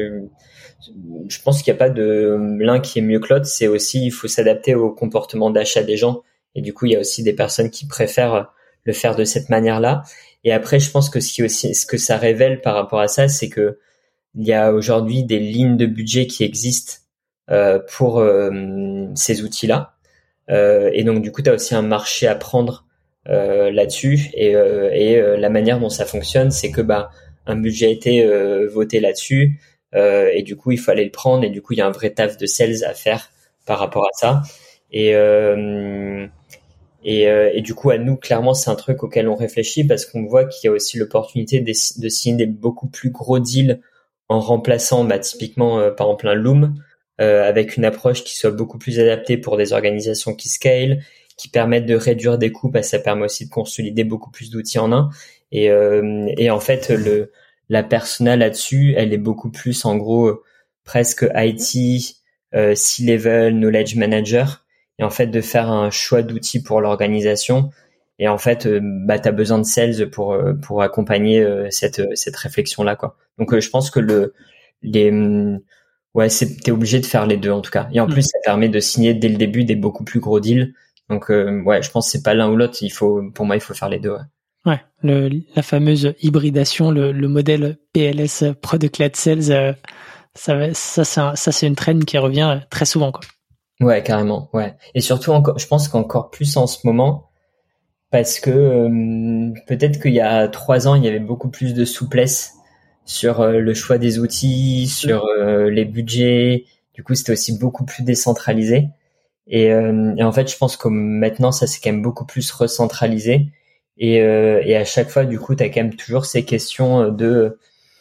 je pense qu'il n'y a pas de l'un qui est mieux que l'autre. C'est aussi, il faut s'adapter au comportement d'achat des gens. Et du coup, il y a aussi des personnes qui préfèrent le faire de cette manière-là. Et après, je pense que ce qui aussi, ce que ça révèle par rapport à ça, c'est que il y a aujourd'hui des lignes de budget qui existent euh, pour euh, ces outils-là. Euh, et donc, du coup, tu as aussi un marché à prendre Euh, là-dessus et, euh, et euh, la manière dont ça fonctionne, c'est que bah un budget a été euh, voté là-dessus euh, et du coup il faut aller le prendre et du coup il y a un vrai taf de sales à faire par rapport à ça et euh, et, euh, et du coup à nous clairement c'est un truc auquel on réfléchit parce qu'on voit qu'il y a aussi l'opportunité de, de signer des beaucoup plus gros deals en remplaçant bah typiquement euh, par exemple un Loom euh, avec une approche qui soit beaucoup plus adaptée pour des organisations qui scale, qui permettent de réduire des coûts, parce que ça permet aussi de consolider beaucoup plus d'outils en un. Et, euh, et en fait, le, la persona là-dessus, elle est beaucoup plus, en gros, presque I T, euh, C-level, knowledge manager. Et en fait, de faire un choix d'outils pour l'organisation. Et en fait, euh, bah, t'as besoin de sales pour, pour accompagner euh, cette, cette réflexion-là, quoi. Donc, euh, je pense que le, les, ouais, c'est, t'es obligé de faire les deux, en tout cas. Et en mmh. plus, ça permet de signer dès le début des beaucoup plus gros deals. Donc euh, ouais, je pense que c'est pas l'un ou l'autre. Il faut, pour moi, il faut faire les deux. Ouais, ouais le, la fameuse hybridation, le, le modèle P L S Product-led Sales, euh, ça, ça, c'est un, ça c'est une trend qui revient très souvent, quoi. Ouais, carrément. Ouais. Et surtout encore, je pense qu'encore plus en ce moment, parce que euh, peut-être qu'il y a trois ans, il y avait beaucoup plus de souplesse sur euh, le choix des outils, sur euh, les budgets. Du coup, c'était aussi beaucoup plus décentralisé. Et, euh, et en fait, je pense que maintenant, ça s'est quand même beaucoup plus recentralisé. Et, euh, et à chaque fois, du coup, tu as quand même toujours ces questions de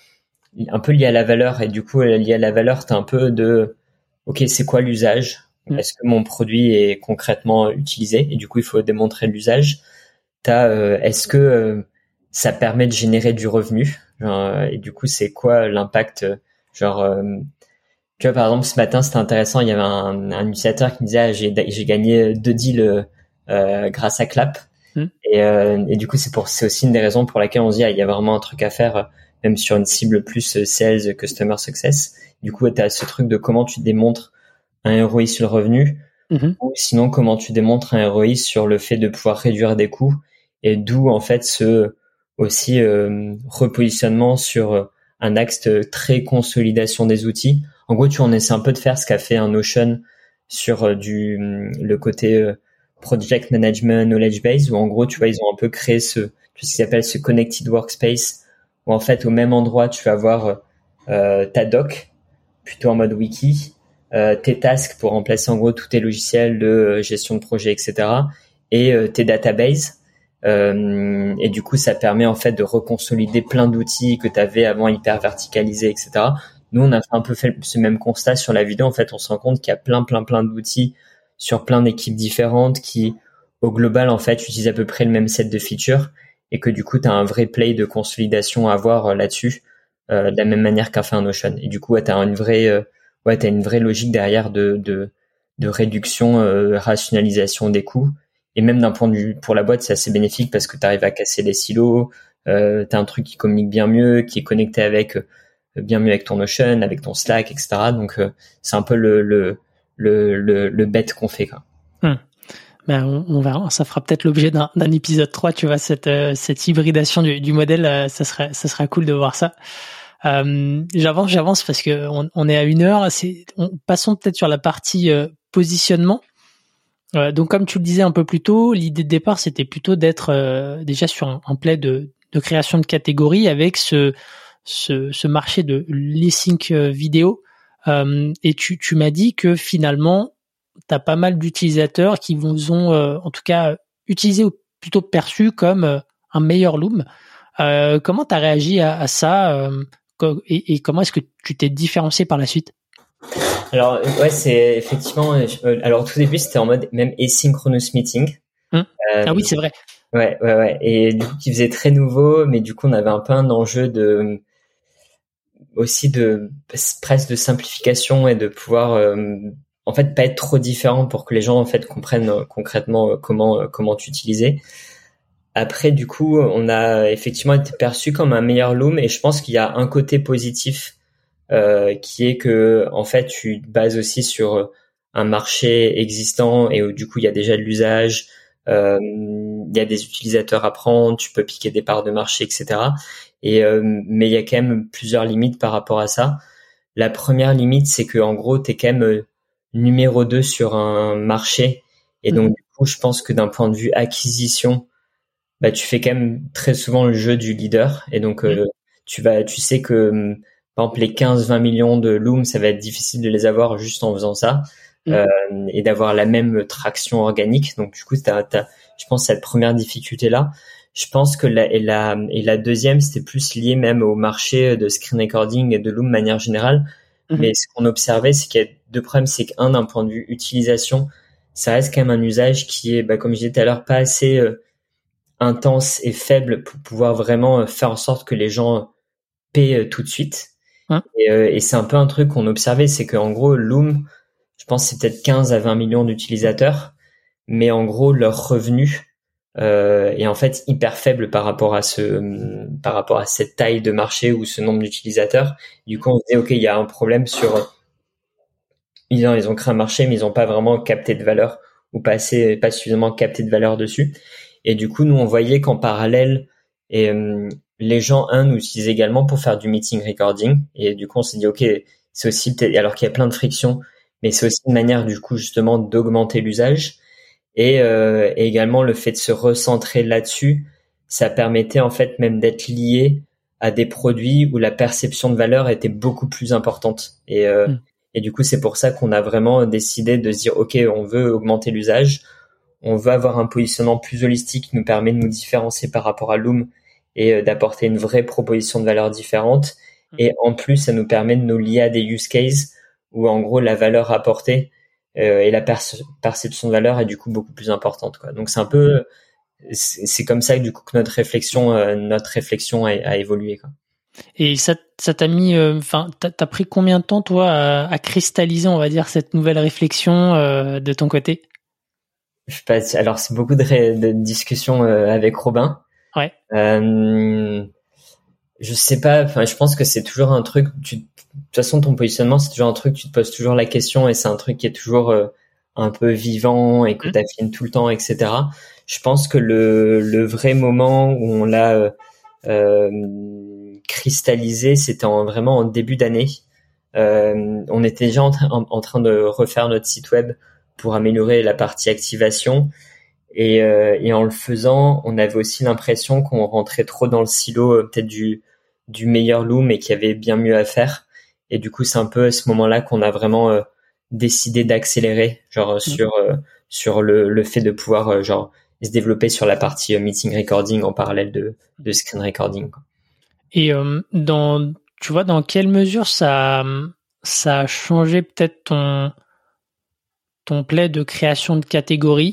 un peu liées à la valeur. Et du coup, liées à la valeur, tu as un peu de OK, c'est quoi l'usage ? Mmh. Est-ce que mon produit est concrètement utilisé ? Et du coup, il faut démontrer l'usage. T'as euh, est-ce que euh, ça permet de générer du revenu ? Genre, et du coup, c'est quoi l'impact ? Genre, euh, Tu vois, par exemple, ce matin, c'était intéressant. Il y avait un, un utilisateur qui me disait, ah, j'ai, j'ai gagné deux deals euh, grâce à Clap. Mm. Et, euh, et du coup, c'est pour, c'est aussi une des raisons pour laquelle on se dit, ah, il y a vraiment un truc à faire, même sur une cible plus sales, customer success. Du coup, tu as ce truc de comment tu démontres un R O I sur le revenu, mm-hmm. ou sinon comment tu démontres un R O I sur le fait de pouvoir réduire des coûts, et d'où en fait ce aussi euh, repositionnement sur un axe très consolidation des outils. En gros, tu vois, on essaie un peu de faire ce qu'a fait un Notion sur euh, du le côté euh, project management knowledge base, où en gros, tu vois, ils ont un peu créé ce ce qu'ils appellent ce connected workspace, où en fait au même endroit tu vas avoir euh, ta doc plutôt en mode wiki, euh, tes tasks pour remplacer en gros tous tes logiciels de euh, gestion de projet, et cetera, et euh, tes databases. Euh, et du coup, ça permet en fait de reconsolider plein d'outils que tu avais avant hyper verticalisés, et cetera. Nous, on a un peu fait ce même constat sur la vidéo. En fait, on se rend compte qu'il y a plein, plein, plein d'outils sur plein d'équipes différentes qui, au global, en fait, utilisent à peu près le même set de features, et que du coup, tu as un vrai play de consolidation à avoir là-dessus, euh, de la même manière qu'a fait un Notion. Et du coup, ouais, tu as une vraie, euh, ouais, t'as une vraie logique derrière de, de, de réduction, euh, rationalisation des coûts. Et même d'un point de vue pour la boîte, c'est assez bénéfique parce que tu arrives à casser les silos, euh, tu as un truc qui communique bien mieux, qui est connecté avec euh, bien mieux avec ton Notion, avec ton Slack, et cetera. Donc euh, c'est un peu le le le le, le bet qu'on fait, quoi. Hum. Ben, on, on verra, ça fera peut-être l'objet d'un, d'un épisode trois, tu vois, cette euh, cette hybridation du, du modèle, euh, ça serait ça serait cool de voir ça. Euh, j'avance, j'avance parce que on, on est à une heure. C'est, on, passons peut-être sur la partie euh, positionnement. Euh, donc, comme tu le disais un peu plus tôt, l'idée de départ, c'était plutôt d'être euh, déjà sur un, un play de, de création de catégories avec ce ce, ce marché de l'e-sync vidéo. Euh, et tu, tu m'as dit que finalement, tu as pas mal d'utilisateurs qui vous ont, euh, en tout cas, utilisé ou plutôt perçu comme euh, un meilleur Loom. Euh, comment tu as réagi à, à ça euh, et, et comment est-ce que tu t'es différencié par la suite? Alors, ouais, c'est effectivement... Euh, alors, au tout début, c'était en mode même asynchronous meeting. Hum. Euh, ah oui, c'est vrai. Ouais, ouais, ouais. Et du coup, qui faisait très nouveau, mais du coup, on avait un peu un enjeu de... aussi de presque de simplification et de pouvoir... Euh, en fait, pas être trop différent pour que les gens, en fait, comprennent euh, concrètement euh, comment, euh, comment t'utiliser. Après, du coup, on a effectivement été perçu comme un meilleur Loom et je pense qu'il y a un côté positif euh, qui est que, en fait, tu te bases aussi sur un marché existant et où, du coup, il y a déjà de l'usage, euh, il y a des utilisateurs à prendre, tu peux piquer des parts de marché, et cetera. Et, euh, mais il y a quand même plusieurs limites par rapport à ça. La première limite, c'est que, en gros, t'es quand même numéro deux sur un marché. Et donc, mmh. du coup, je pense que d'un point de vue acquisition, bah, tu fais quand même très souvent le jeu du leader. Et donc, euh, mmh. tu vas, tu sais que, par exemple, les quinze vingt millions de Loom, ça va être difficile de les avoir juste en faisant ça, mmh. euh, et d'avoir la même traction organique. Donc, du coup, t'as, t'as, je pense, cette première difficulté-là. Je pense que la, et la, et la deuxième, c'était plus lié même au marché de screen recording et de Loom de manière générale. Mmh. Mais ce qu'on observait, c'est qu'il y a deux problèmes. C'est qu'un, d'un point de vue utilisation, ça reste quand même un usage qui est, bah, comme je disais tout à l'heure, pas assez euh, intense et faible pour pouvoir vraiment faire en sorte que les gens paient tout de suite. Hein. Et, euh, et c'est un peu un truc qu'on observait, c'est qu'en gros, Loom, je pense que c'est peut-être quinze à vingt millions d'utilisateurs, mais en gros, leur revenu euh, est en fait hyper faible par rapport à ce, par rapport à cette taille de marché ou ce nombre d'utilisateurs. Du coup, on se dit, OK, il y a un problème sur, ils ont, ils ont créé un marché, mais ils n'ont pas vraiment capté de valeur ou pas assez, pas suffisamment capté de valeur dessus. Et du coup, nous, on voyait qu'en parallèle, et, euh, les gens, un, nous utilisent également pour faire du meeting recording. Et du coup, on s'est dit, OK, c'est aussi peut-être, alors qu'il y a plein de frictions, mais c'est aussi une manière, du coup, justement, d'augmenter l'usage. Et, euh, et également, le fait de se recentrer là-dessus, ça permettait, en fait, même d'être lié à des produits où la perception de valeur était beaucoup plus importante. Et, euh, mmh. et du coup, c'est pour ça qu'on a vraiment décidé de se dire, OK, on veut augmenter l'usage. On veut avoir un positionnement plus holistique qui nous permet de nous différencier par rapport à Loom et d'apporter une vraie proposition de valeur différente. Et en plus, ça nous permet de nous lier à des use cases où, en gros, la valeur apportée euh, et la perce- perception de valeur est du coup beaucoup plus importante, quoi. Donc, c'est un peu, c'est, c'est comme ça que du coup que notre réflexion, euh, notre réflexion a, a évolué, quoi. Et ça, ça t'a mis, enfin, euh, t'as, t'as pris combien de temps toi à, à cristalliser, on va dire, cette nouvelle réflexion euh, de ton côté? Je sais pas. Alors c'est beaucoup de, ré, de discussions euh, avec Robin. Ouais. Euh, je sais pas. Enfin, je pense que c'est toujours un truc. Tu, de toute façon, ton positionnement, c'est toujours un truc. Tu te poses toujours la question, et c'est un truc qui est toujours euh, un peu vivant et que mmh. t'affines tout le temps, et cetera. Je pense que le, le vrai moment où on l'a euh, euh, cristallisé, c'était en, vraiment en début d'année. Euh, on était déjà en, tra- en, en train de refaire notre site web pour améliorer la partie activation. Et, euh, et en le faisant, on avait aussi l'impression qu'on rentrait trop dans le silo, euh, peut-être du, du meilleur loom, et qu'il y avait bien mieux à faire. Et du coup, c'est un peu à ce moment-là qu'on a vraiment euh, décidé d'accélérer, genre mmh. sur euh, sur le, le fait de pouvoir euh, genre se développer sur la partie euh, meeting recording en parallèle de, de screen recording, quoi. Et euh, dans, tu vois, dans quelle mesure ça ça a changé peut-être ton ton play de création de catégories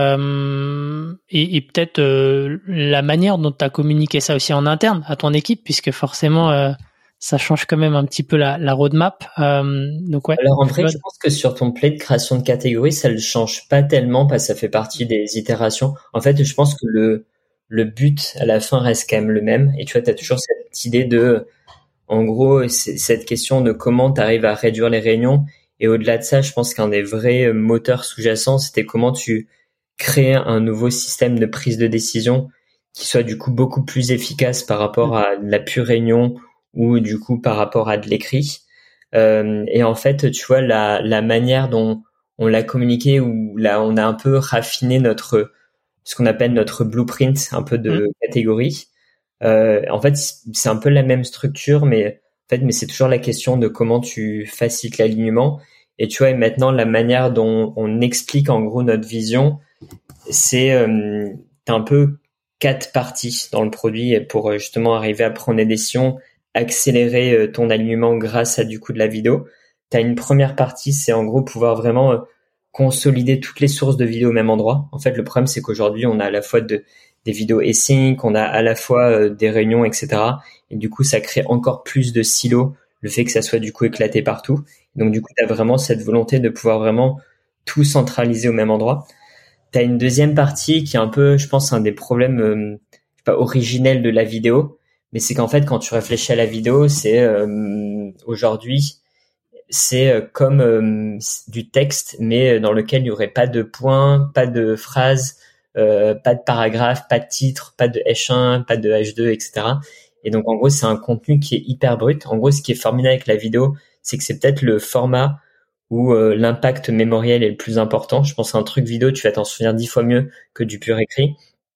euh, et, et peut-être euh, la manière dont tu as communiqué ça aussi en interne à ton équipe, puisque forcément euh, ça change quand même un petit peu la, la roadmap. Euh, donc ouais. Alors en vrai, je pense que sur ton play de création de catégories, ça ne change pas tellement parce que ça fait partie des itérations. En fait, je pense que le le but à la fin reste quand même le même. Et tu vois, tu as toujours cette idée de, en gros, c'est cette question de comment tu arrives à réduire les réunions. Et au-delà de ça, je pense qu'un des vrais moteurs sous-jacents, c'était comment tu crées un nouveau système de prise de décision qui soit du coup beaucoup plus efficace par rapport à la pure réunion ou du coup par rapport à de l'écrit. Euh, et en fait, tu vois, la, la manière dont on l'a communiqué, ou là, on a un peu raffiné notre, ce qu'on appelle notre blueprint, un peu de mmh. catégorie. Euh, en fait, c'est un peu la même structure, mais en fait, mais c'est toujours la question de comment tu facilites l'alignement. Et tu vois, et maintenant, la manière dont on explique en gros notre vision, c'est euh, t'as un peu quatre parties dans le produit pour justement arriver à prendre des décisions, accélérer ton alignement grâce à du coup de la vidéo. T'as une première partie, c'est en gros pouvoir vraiment euh, consolider toutes les sources de vidéos au même endroit. En fait, le problème, c'est qu'aujourd'hui, on a à la fois de, des vidéos async, on a à la fois euh, des réunions, et cetera. Et du coup, ça crée encore plus de silos, le fait que ça soit du coup éclaté partout. Donc, du coup, tu as vraiment cette volonté de pouvoir vraiment tout centraliser au même endroit. Tu as une deuxième partie qui est un peu, je pense, un des problèmes euh, je sais pas, originels de la vidéo. Mais c'est qu'en fait, quand tu réfléchis à la vidéo, c'est euh, aujourd'hui, c'est comme euh, du texte, mais dans lequel il n'y aurait pas de points, pas de phrases, euh, pas de paragraphe, pas de titre, pas de H un, pas de H deux, et cetera. Et donc, en gros, c'est un contenu qui est hyper brut. En gros, ce qui est formidable avec la vidéo, c'est que c'est peut-être le format où euh, l'impact mémoriel est le plus important. Je pense à un truc vidéo, tu vas t'en souvenir dix fois mieux que du pur écrit.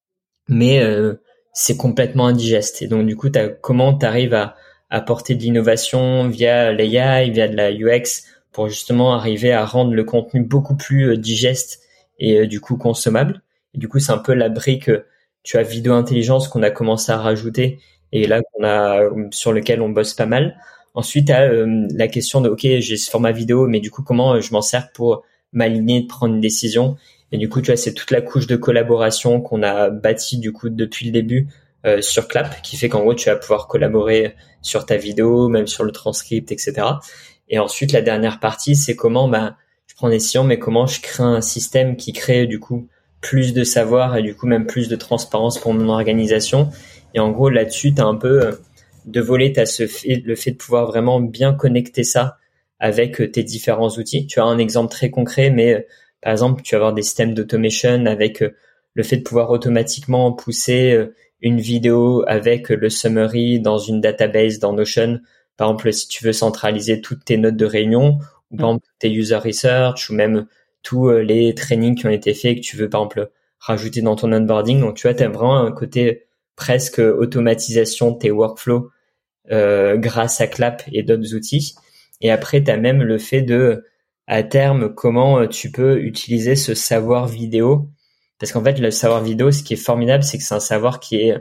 Mais euh, c'est complètement indigeste. Et donc, du coup, t'as, comment tu arrives à apporter de l'innovation via l'A I, via de la U X, pour justement arriver à rendre le contenu beaucoup plus digeste et du coup consommable. Et du coup, c'est un peu la brique, tu as vidéo intelligence qu'on a commencé à rajouter et là qu'on a sur lequel on bosse pas mal. Ensuite, tu as euh, la question de OK, j'ai ce format vidéo, mais du coup, comment je m'en sers pour m'aligner, de prendre une décision. Et du coup, tu vois, c'est toute la couche de collaboration qu'on a bâtie du coup depuis le début euh, sur Clap, qui fait qu'en gros, tu vas pouvoir collaborer sur ta vidéo, même sur le transcript, et cetera. Et ensuite, la dernière partie, c'est comment bah, je prends des décisions, mais comment je crée un système qui crée du coup plus de savoir et du coup même plus de transparence pour mon organisation. Et en gros, là-dessus, tu as un peu euh, de voler, tu as ce fait, le fait de pouvoir vraiment bien connecter ça avec euh, tes différents outils. Tu as un exemple très concret, mais euh, par exemple, tu vas avoir des systèmes d'automation avec euh, le fait de pouvoir automatiquement pousser euh, une vidéo avec le summary dans une database dans Notion. Par exemple, si tu veux centraliser toutes tes notes de réunion, ou par exemple tes user research, ou même tous les trainings qui ont été faits et que tu veux par exemple rajouter dans ton onboarding. Donc tu vois, tu as vraiment un côté presque automatisation de tes workflows euh, grâce à Clap et d'autres outils. Et après, tu as même le fait de, à terme, comment tu peux utiliser ce savoir vidéo. Parce qu'en fait, le savoir vidéo, ce qui est formidable, c'est que c'est un savoir qui est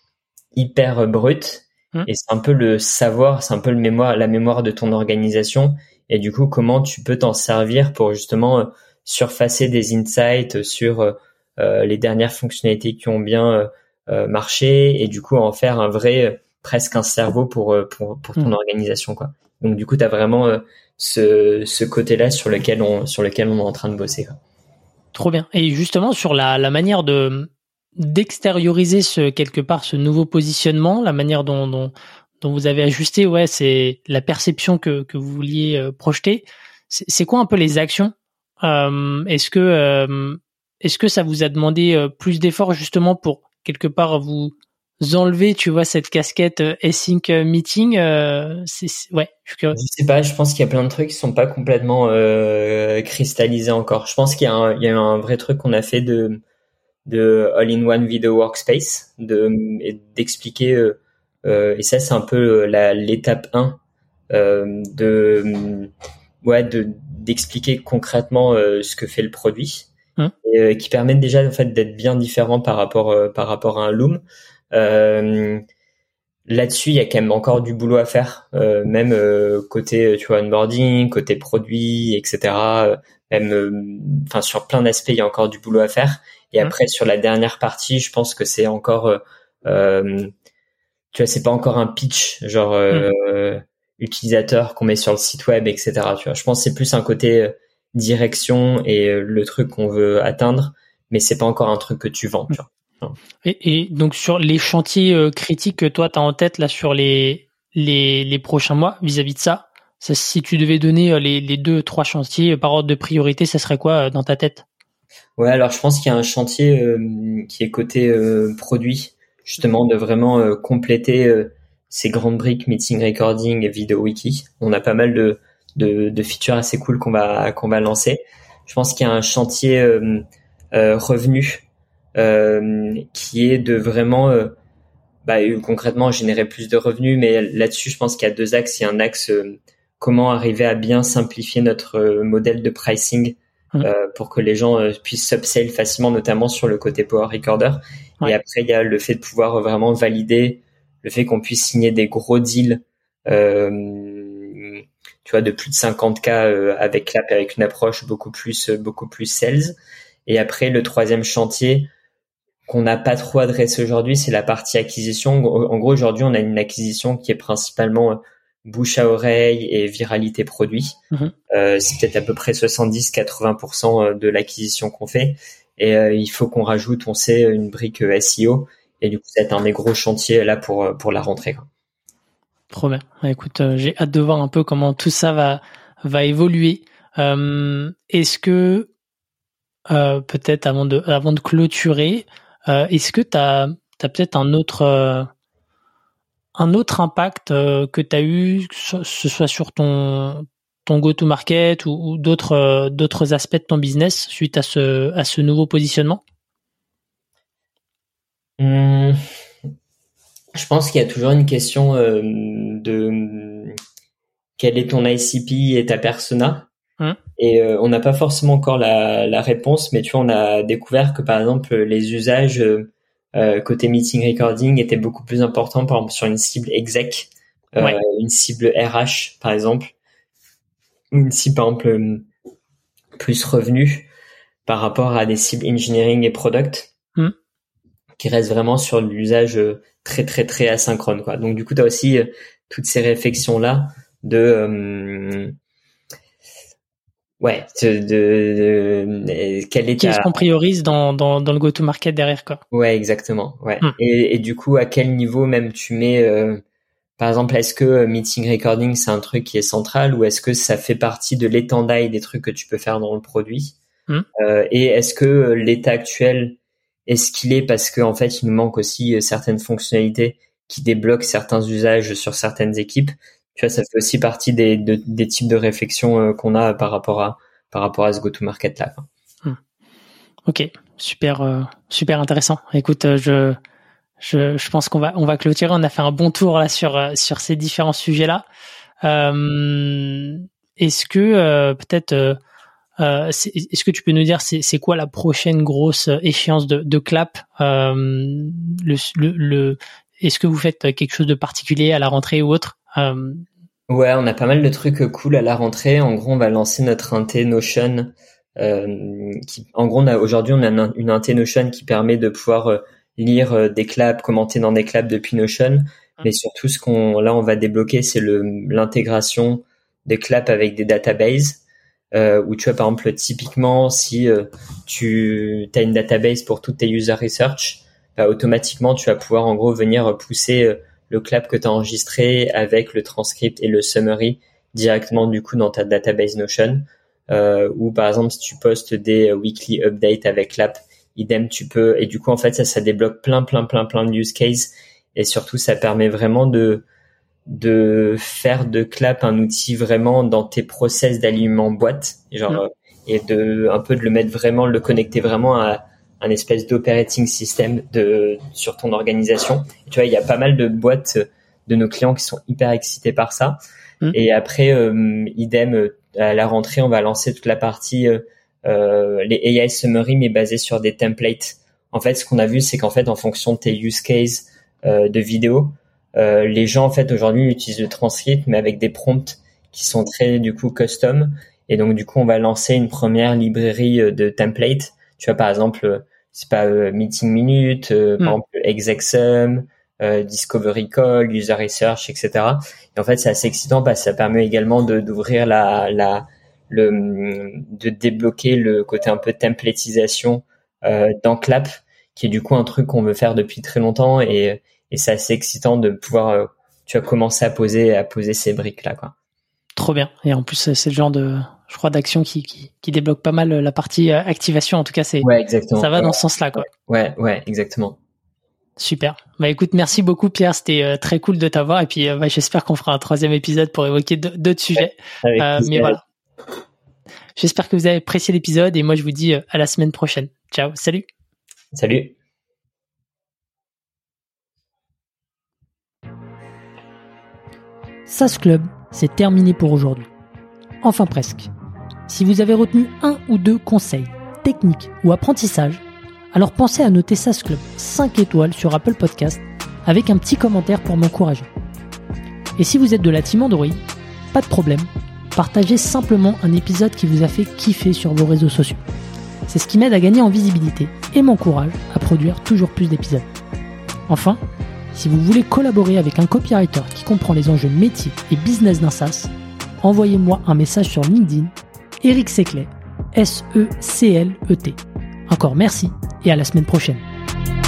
hyper brut. Mmh. Et c'est un peu le savoir, c'est un peu le mémoire, la mémoire de ton organisation. Et du coup, comment tu peux t'en servir pour justement euh, surfacer des insights sur euh, les dernières fonctionnalités qui ont bien euh, marché et du coup en faire un vrai presque un cerveau pour pour pour ton mmh. organisation, quoi. Donc du coup, tu as vraiment euh, ce ce côté-là sur lequel on sur lequel on est en train de bosser, quoi. Trop bien. Et justement sur la la manière de d'extérioriser ce quelque part ce nouveau positionnement, la manière dont dont dont vous avez ajusté, ouais, c'est la perception que que vous vouliez euh, projeter. C'est, c'est quoi un peu les actions? Euh, est-ce que euh, est-ce que ça vous a demandé euh, plus d'efforts justement pour quelque part vous enlever, tu vois, cette casquette euh, async meeting? euh, c'est, c'est, ouais, je suis curieux. Je sais pas, je pense qu'il y a plein de trucs qui sont pas complètement euh, cristallisés encore. Je pense qu'il y a un, il y a un vrai truc qu'on a fait de de all-in-one video workspace, de et d'expliquer euh, euh, et ça c'est un peu la l'étape un euh, de ouais de d'expliquer concrètement euh, ce que fait le produit, hum. et euh, qui permettent déjà en fait d'être bien différent par rapport euh, par rapport à un Loom. Euh, là-dessus, il y a quand même encore du boulot à faire, euh, même euh, côté tu vois onboarding, côté produit, et cetera. Même enfin euh, sur plein d'aspects, il y a encore du boulot à faire. Et après, mmh. sur la dernière partie, je pense que c'est encore, euh, euh, tu vois, c'est pas encore un pitch, genre euh, mmh. utilisateur qu'on met sur le site web, et cetera. Tu vois, je pense que c'est plus un côté euh, direction et euh, le truc qu'on veut atteindre, mais c'est pas encore un truc que tu vends. Tu vois. Non. Et, et donc sur les chantiers euh, critiques que toi t'as en tête là sur les les les prochains mois vis-à-vis de ça, ça si tu devais donner euh, les les deux trois chantiers par ordre de priorité, ça serait quoi euh, dans ta tête? Ouais, alors je pense qu'il y a un chantier euh, qui est côté euh, produit, justement de vraiment euh, compléter euh, ces grandes briques meeting recording et vidéo wiki. On a pas mal de, de de features assez cool qu'on va qu'on va lancer. Je pense qu'il y a un chantier euh, euh, revenu euh, qui est de vraiment euh, bah, concrètement générer plus de revenus, mais là-dessus je pense qu'il y a deux axes. Il y a un axe euh, comment arriver à bien simplifier notre euh, modèle de pricing. Euh, pour que les gens euh, puissent upsell facilement, notamment sur le côté Power Recorder. Ouais. Et après, il y a le fait de pouvoir vraiment valider le fait qu'on puisse signer des gros deals, euh, tu vois, de plus de cinquante K euh, avec Clap, avec une approche beaucoup plus, beaucoup plus sales. Et après, le troisième chantier qu'on n'a pas trop adressé aujourd'hui, c'est la partie acquisition. En gros, aujourd'hui, on a une acquisition qui est principalement bouche à oreille et viralité produit. Mmh. Euh, c'est peut-être à peu près soixante-dix à quatre-vingts pour cent de l'acquisition qu'on fait. Et euh, il faut qu'on rajoute, on sait, une brique S E O. Et du coup, ça va être un des gros chantiers là pour pour la rentrée, quoi. Trop bien. Écoute, euh, j'ai hâte de voir un peu comment tout ça va va évoluer. Euh, est-ce que euh, peut-être avant de avant de clôturer, euh, est-ce que t'as t'as peut-être un autre euh, un autre impact euh, que tu as eu, que ce soit sur ton ton go-to-market ou, ou d'autres euh, d'autres aspects de ton business suite à ce à ce nouveau positionnement? Mmh, je pense qu'il y a toujours une question euh, de quel est ton I C P et ta persona. Mmh. Et euh, on n'a pas forcément encore la, la réponse, mais tu vois, on a découvert que par exemple les usages euh, Euh, côté meeting recording était beaucoup plus important, par exemple sur une cible exec, euh, ouais. une cible R H par exemple, ou une cible par exemple euh, plus revenu par rapport à des cibles engineering et product, mm. qui restent vraiment sur l'usage très très très asynchrone, quoi. Donc du coup tu as aussi euh, toutes ces réflexions là de euh, ouais de, de, de quelle est qu'est-ce ta... qu'on priorise dans dans dans le go-to-market derrière, quoi. Ouais, exactement. Ouais. Mm. Et, et du coup, à quel niveau même tu mets, euh, par exemple, est-ce que meeting recording c'est un truc qui est central ou est-ce que ça fait partie de l'étendard des trucs que tu peux faire dans le produit? Mm. euh, Et est-ce que l'état actuel est ce qu'il est parce que en fait il nous manque aussi certaines fonctionnalités qui débloquent certains usages sur certaines équipes? Tu vois, ça fait aussi partie des de, des types de réflexions euh, qu'on a par rapport à par rapport à ce go-to-market là, quoi. Mm. Ok. Super, euh, super intéressant. Écoute, euh, je, je, je pense qu'on va, on va clôturer. On a fait un bon tour là sur euh, sur ces différents sujets-là. Euh, est-ce que euh, peut-être, euh, euh, c'est, est-ce que tu peux nous dire c'est, c'est quoi la prochaine grosse échéance de, de Clap? euh, le, le, le, est-ce que vous faites quelque chose de particulier à la rentrée ou autre? euh, Ouais, on a pas mal de trucs cool à la rentrée. En gros, on va lancer notre inté Notion. Euh, qui, en gros, on a aujourd'hui on a une, une inté Notion qui permet de pouvoir euh, lire euh, des claps, commenter dans des claps depuis Notion, Mais surtout, ce qu'on là on va débloquer, c'est le l'intégration des Clap avec des databases. Euh, où tu vois, par exemple, typiquement, si euh, tu as une database pour toutes tes user research, bah, automatiquement, tu vas pouvoir en gros venir pousser euh, le Clap que tu as enregistré avec le transcript et le summary directement du coup dans ta database Notion. Euh, ou par exemple, si tu postes des weekly updates avec Clap, idem, tu peux. Et du coup, en fait, ça, ça débloque plein, plein, plein, plein de use cases. Et surtout, ça permet vraiment de de faire de Clap un outil vraiment dans tes process d'alignement boîte, genre mmh. et de un peu de le mettre vraiment, le connecter vraiment à un espèce d'operating system de sur ton organisation. Et tu vois, il y a pas mal de boîtes de nos clients qui sont hyper excités par ça. Mmh. Et après, euh, idem à la rentrée, on va lancer toute la partie euh, euh, les A I summary, mais basées sur des templates. En fait, ce qu'on a vu, c'est qu'en fait, en fonction de tes use cases euh, de vidéo, Euh, les gens en fait aujourd'hui utilisent le transcript mais avec des prompts qui sont très du coup custom, et donc du coup on va lancer une première librairie de templates. Tu vois, par exemple, c'est pas euh, meeting minute, euh, mm. par exemple execsum, euh, discovery call, user research, et cetera. Et en fait c'est assez excitant parce que ça permet également de d'ouvrir la la le de débloquer le côté un peu templatisation euh, dans Clap, qui est du coup un truc qu'on veut faire depuis très longtemps, et Et c'est assez excitant de pouvoir, euh, tu vas commencer à poser, à poser ces briques-là, quoi. Trop bien. Et en plus, c'est le genre de, je crois, d'action qui, qui, qui débloque pas mal la partie activation. En tout cas, c'est, ouais, exactement. Ça va ouais, dans ce sens-là, quoi. Ouais, ouais, exactement. Super. Bah, écoute, merci beaucoup, Pierre. C'était euh, très cool de t'avoir. Et puis, euh, bah, j'espère qu'on fera un troisième épisode pour évoquer d'autres sujets. Ouais, euh, mais voilà. J'espère que vous avez apprécié l'épisode, et moi, je vous dis à la semaine prochaine. Ciao. Salut. Salut. SaaS Club, c'est terminé pour aujourd'hui. Enfin presque. Si vous avez retenu un ou deux conseils, techniques ou apprentissages, alors pensez à noter SaaS Club cinq étoiles sur Apple Podcast avec un petit commentaire pour m'encourager. Et si vous êtes de la team Android, pas de problème, partagez simplement un épisode qui vous a fait kiffer sur vos réseaux sociaux. C'est ce qui m'aide à gagner en visibilité et m'encourage à produire toujours plus d'épisodes. Enfin, si vous voulez collaborer avec un copywriter qui comprend les enjeux métiers et business d'un SaaS, envoyez-moi un message sur LinkedIn, Eric Seclet, S E C L E T. Encore merci et à la semaine prochaine.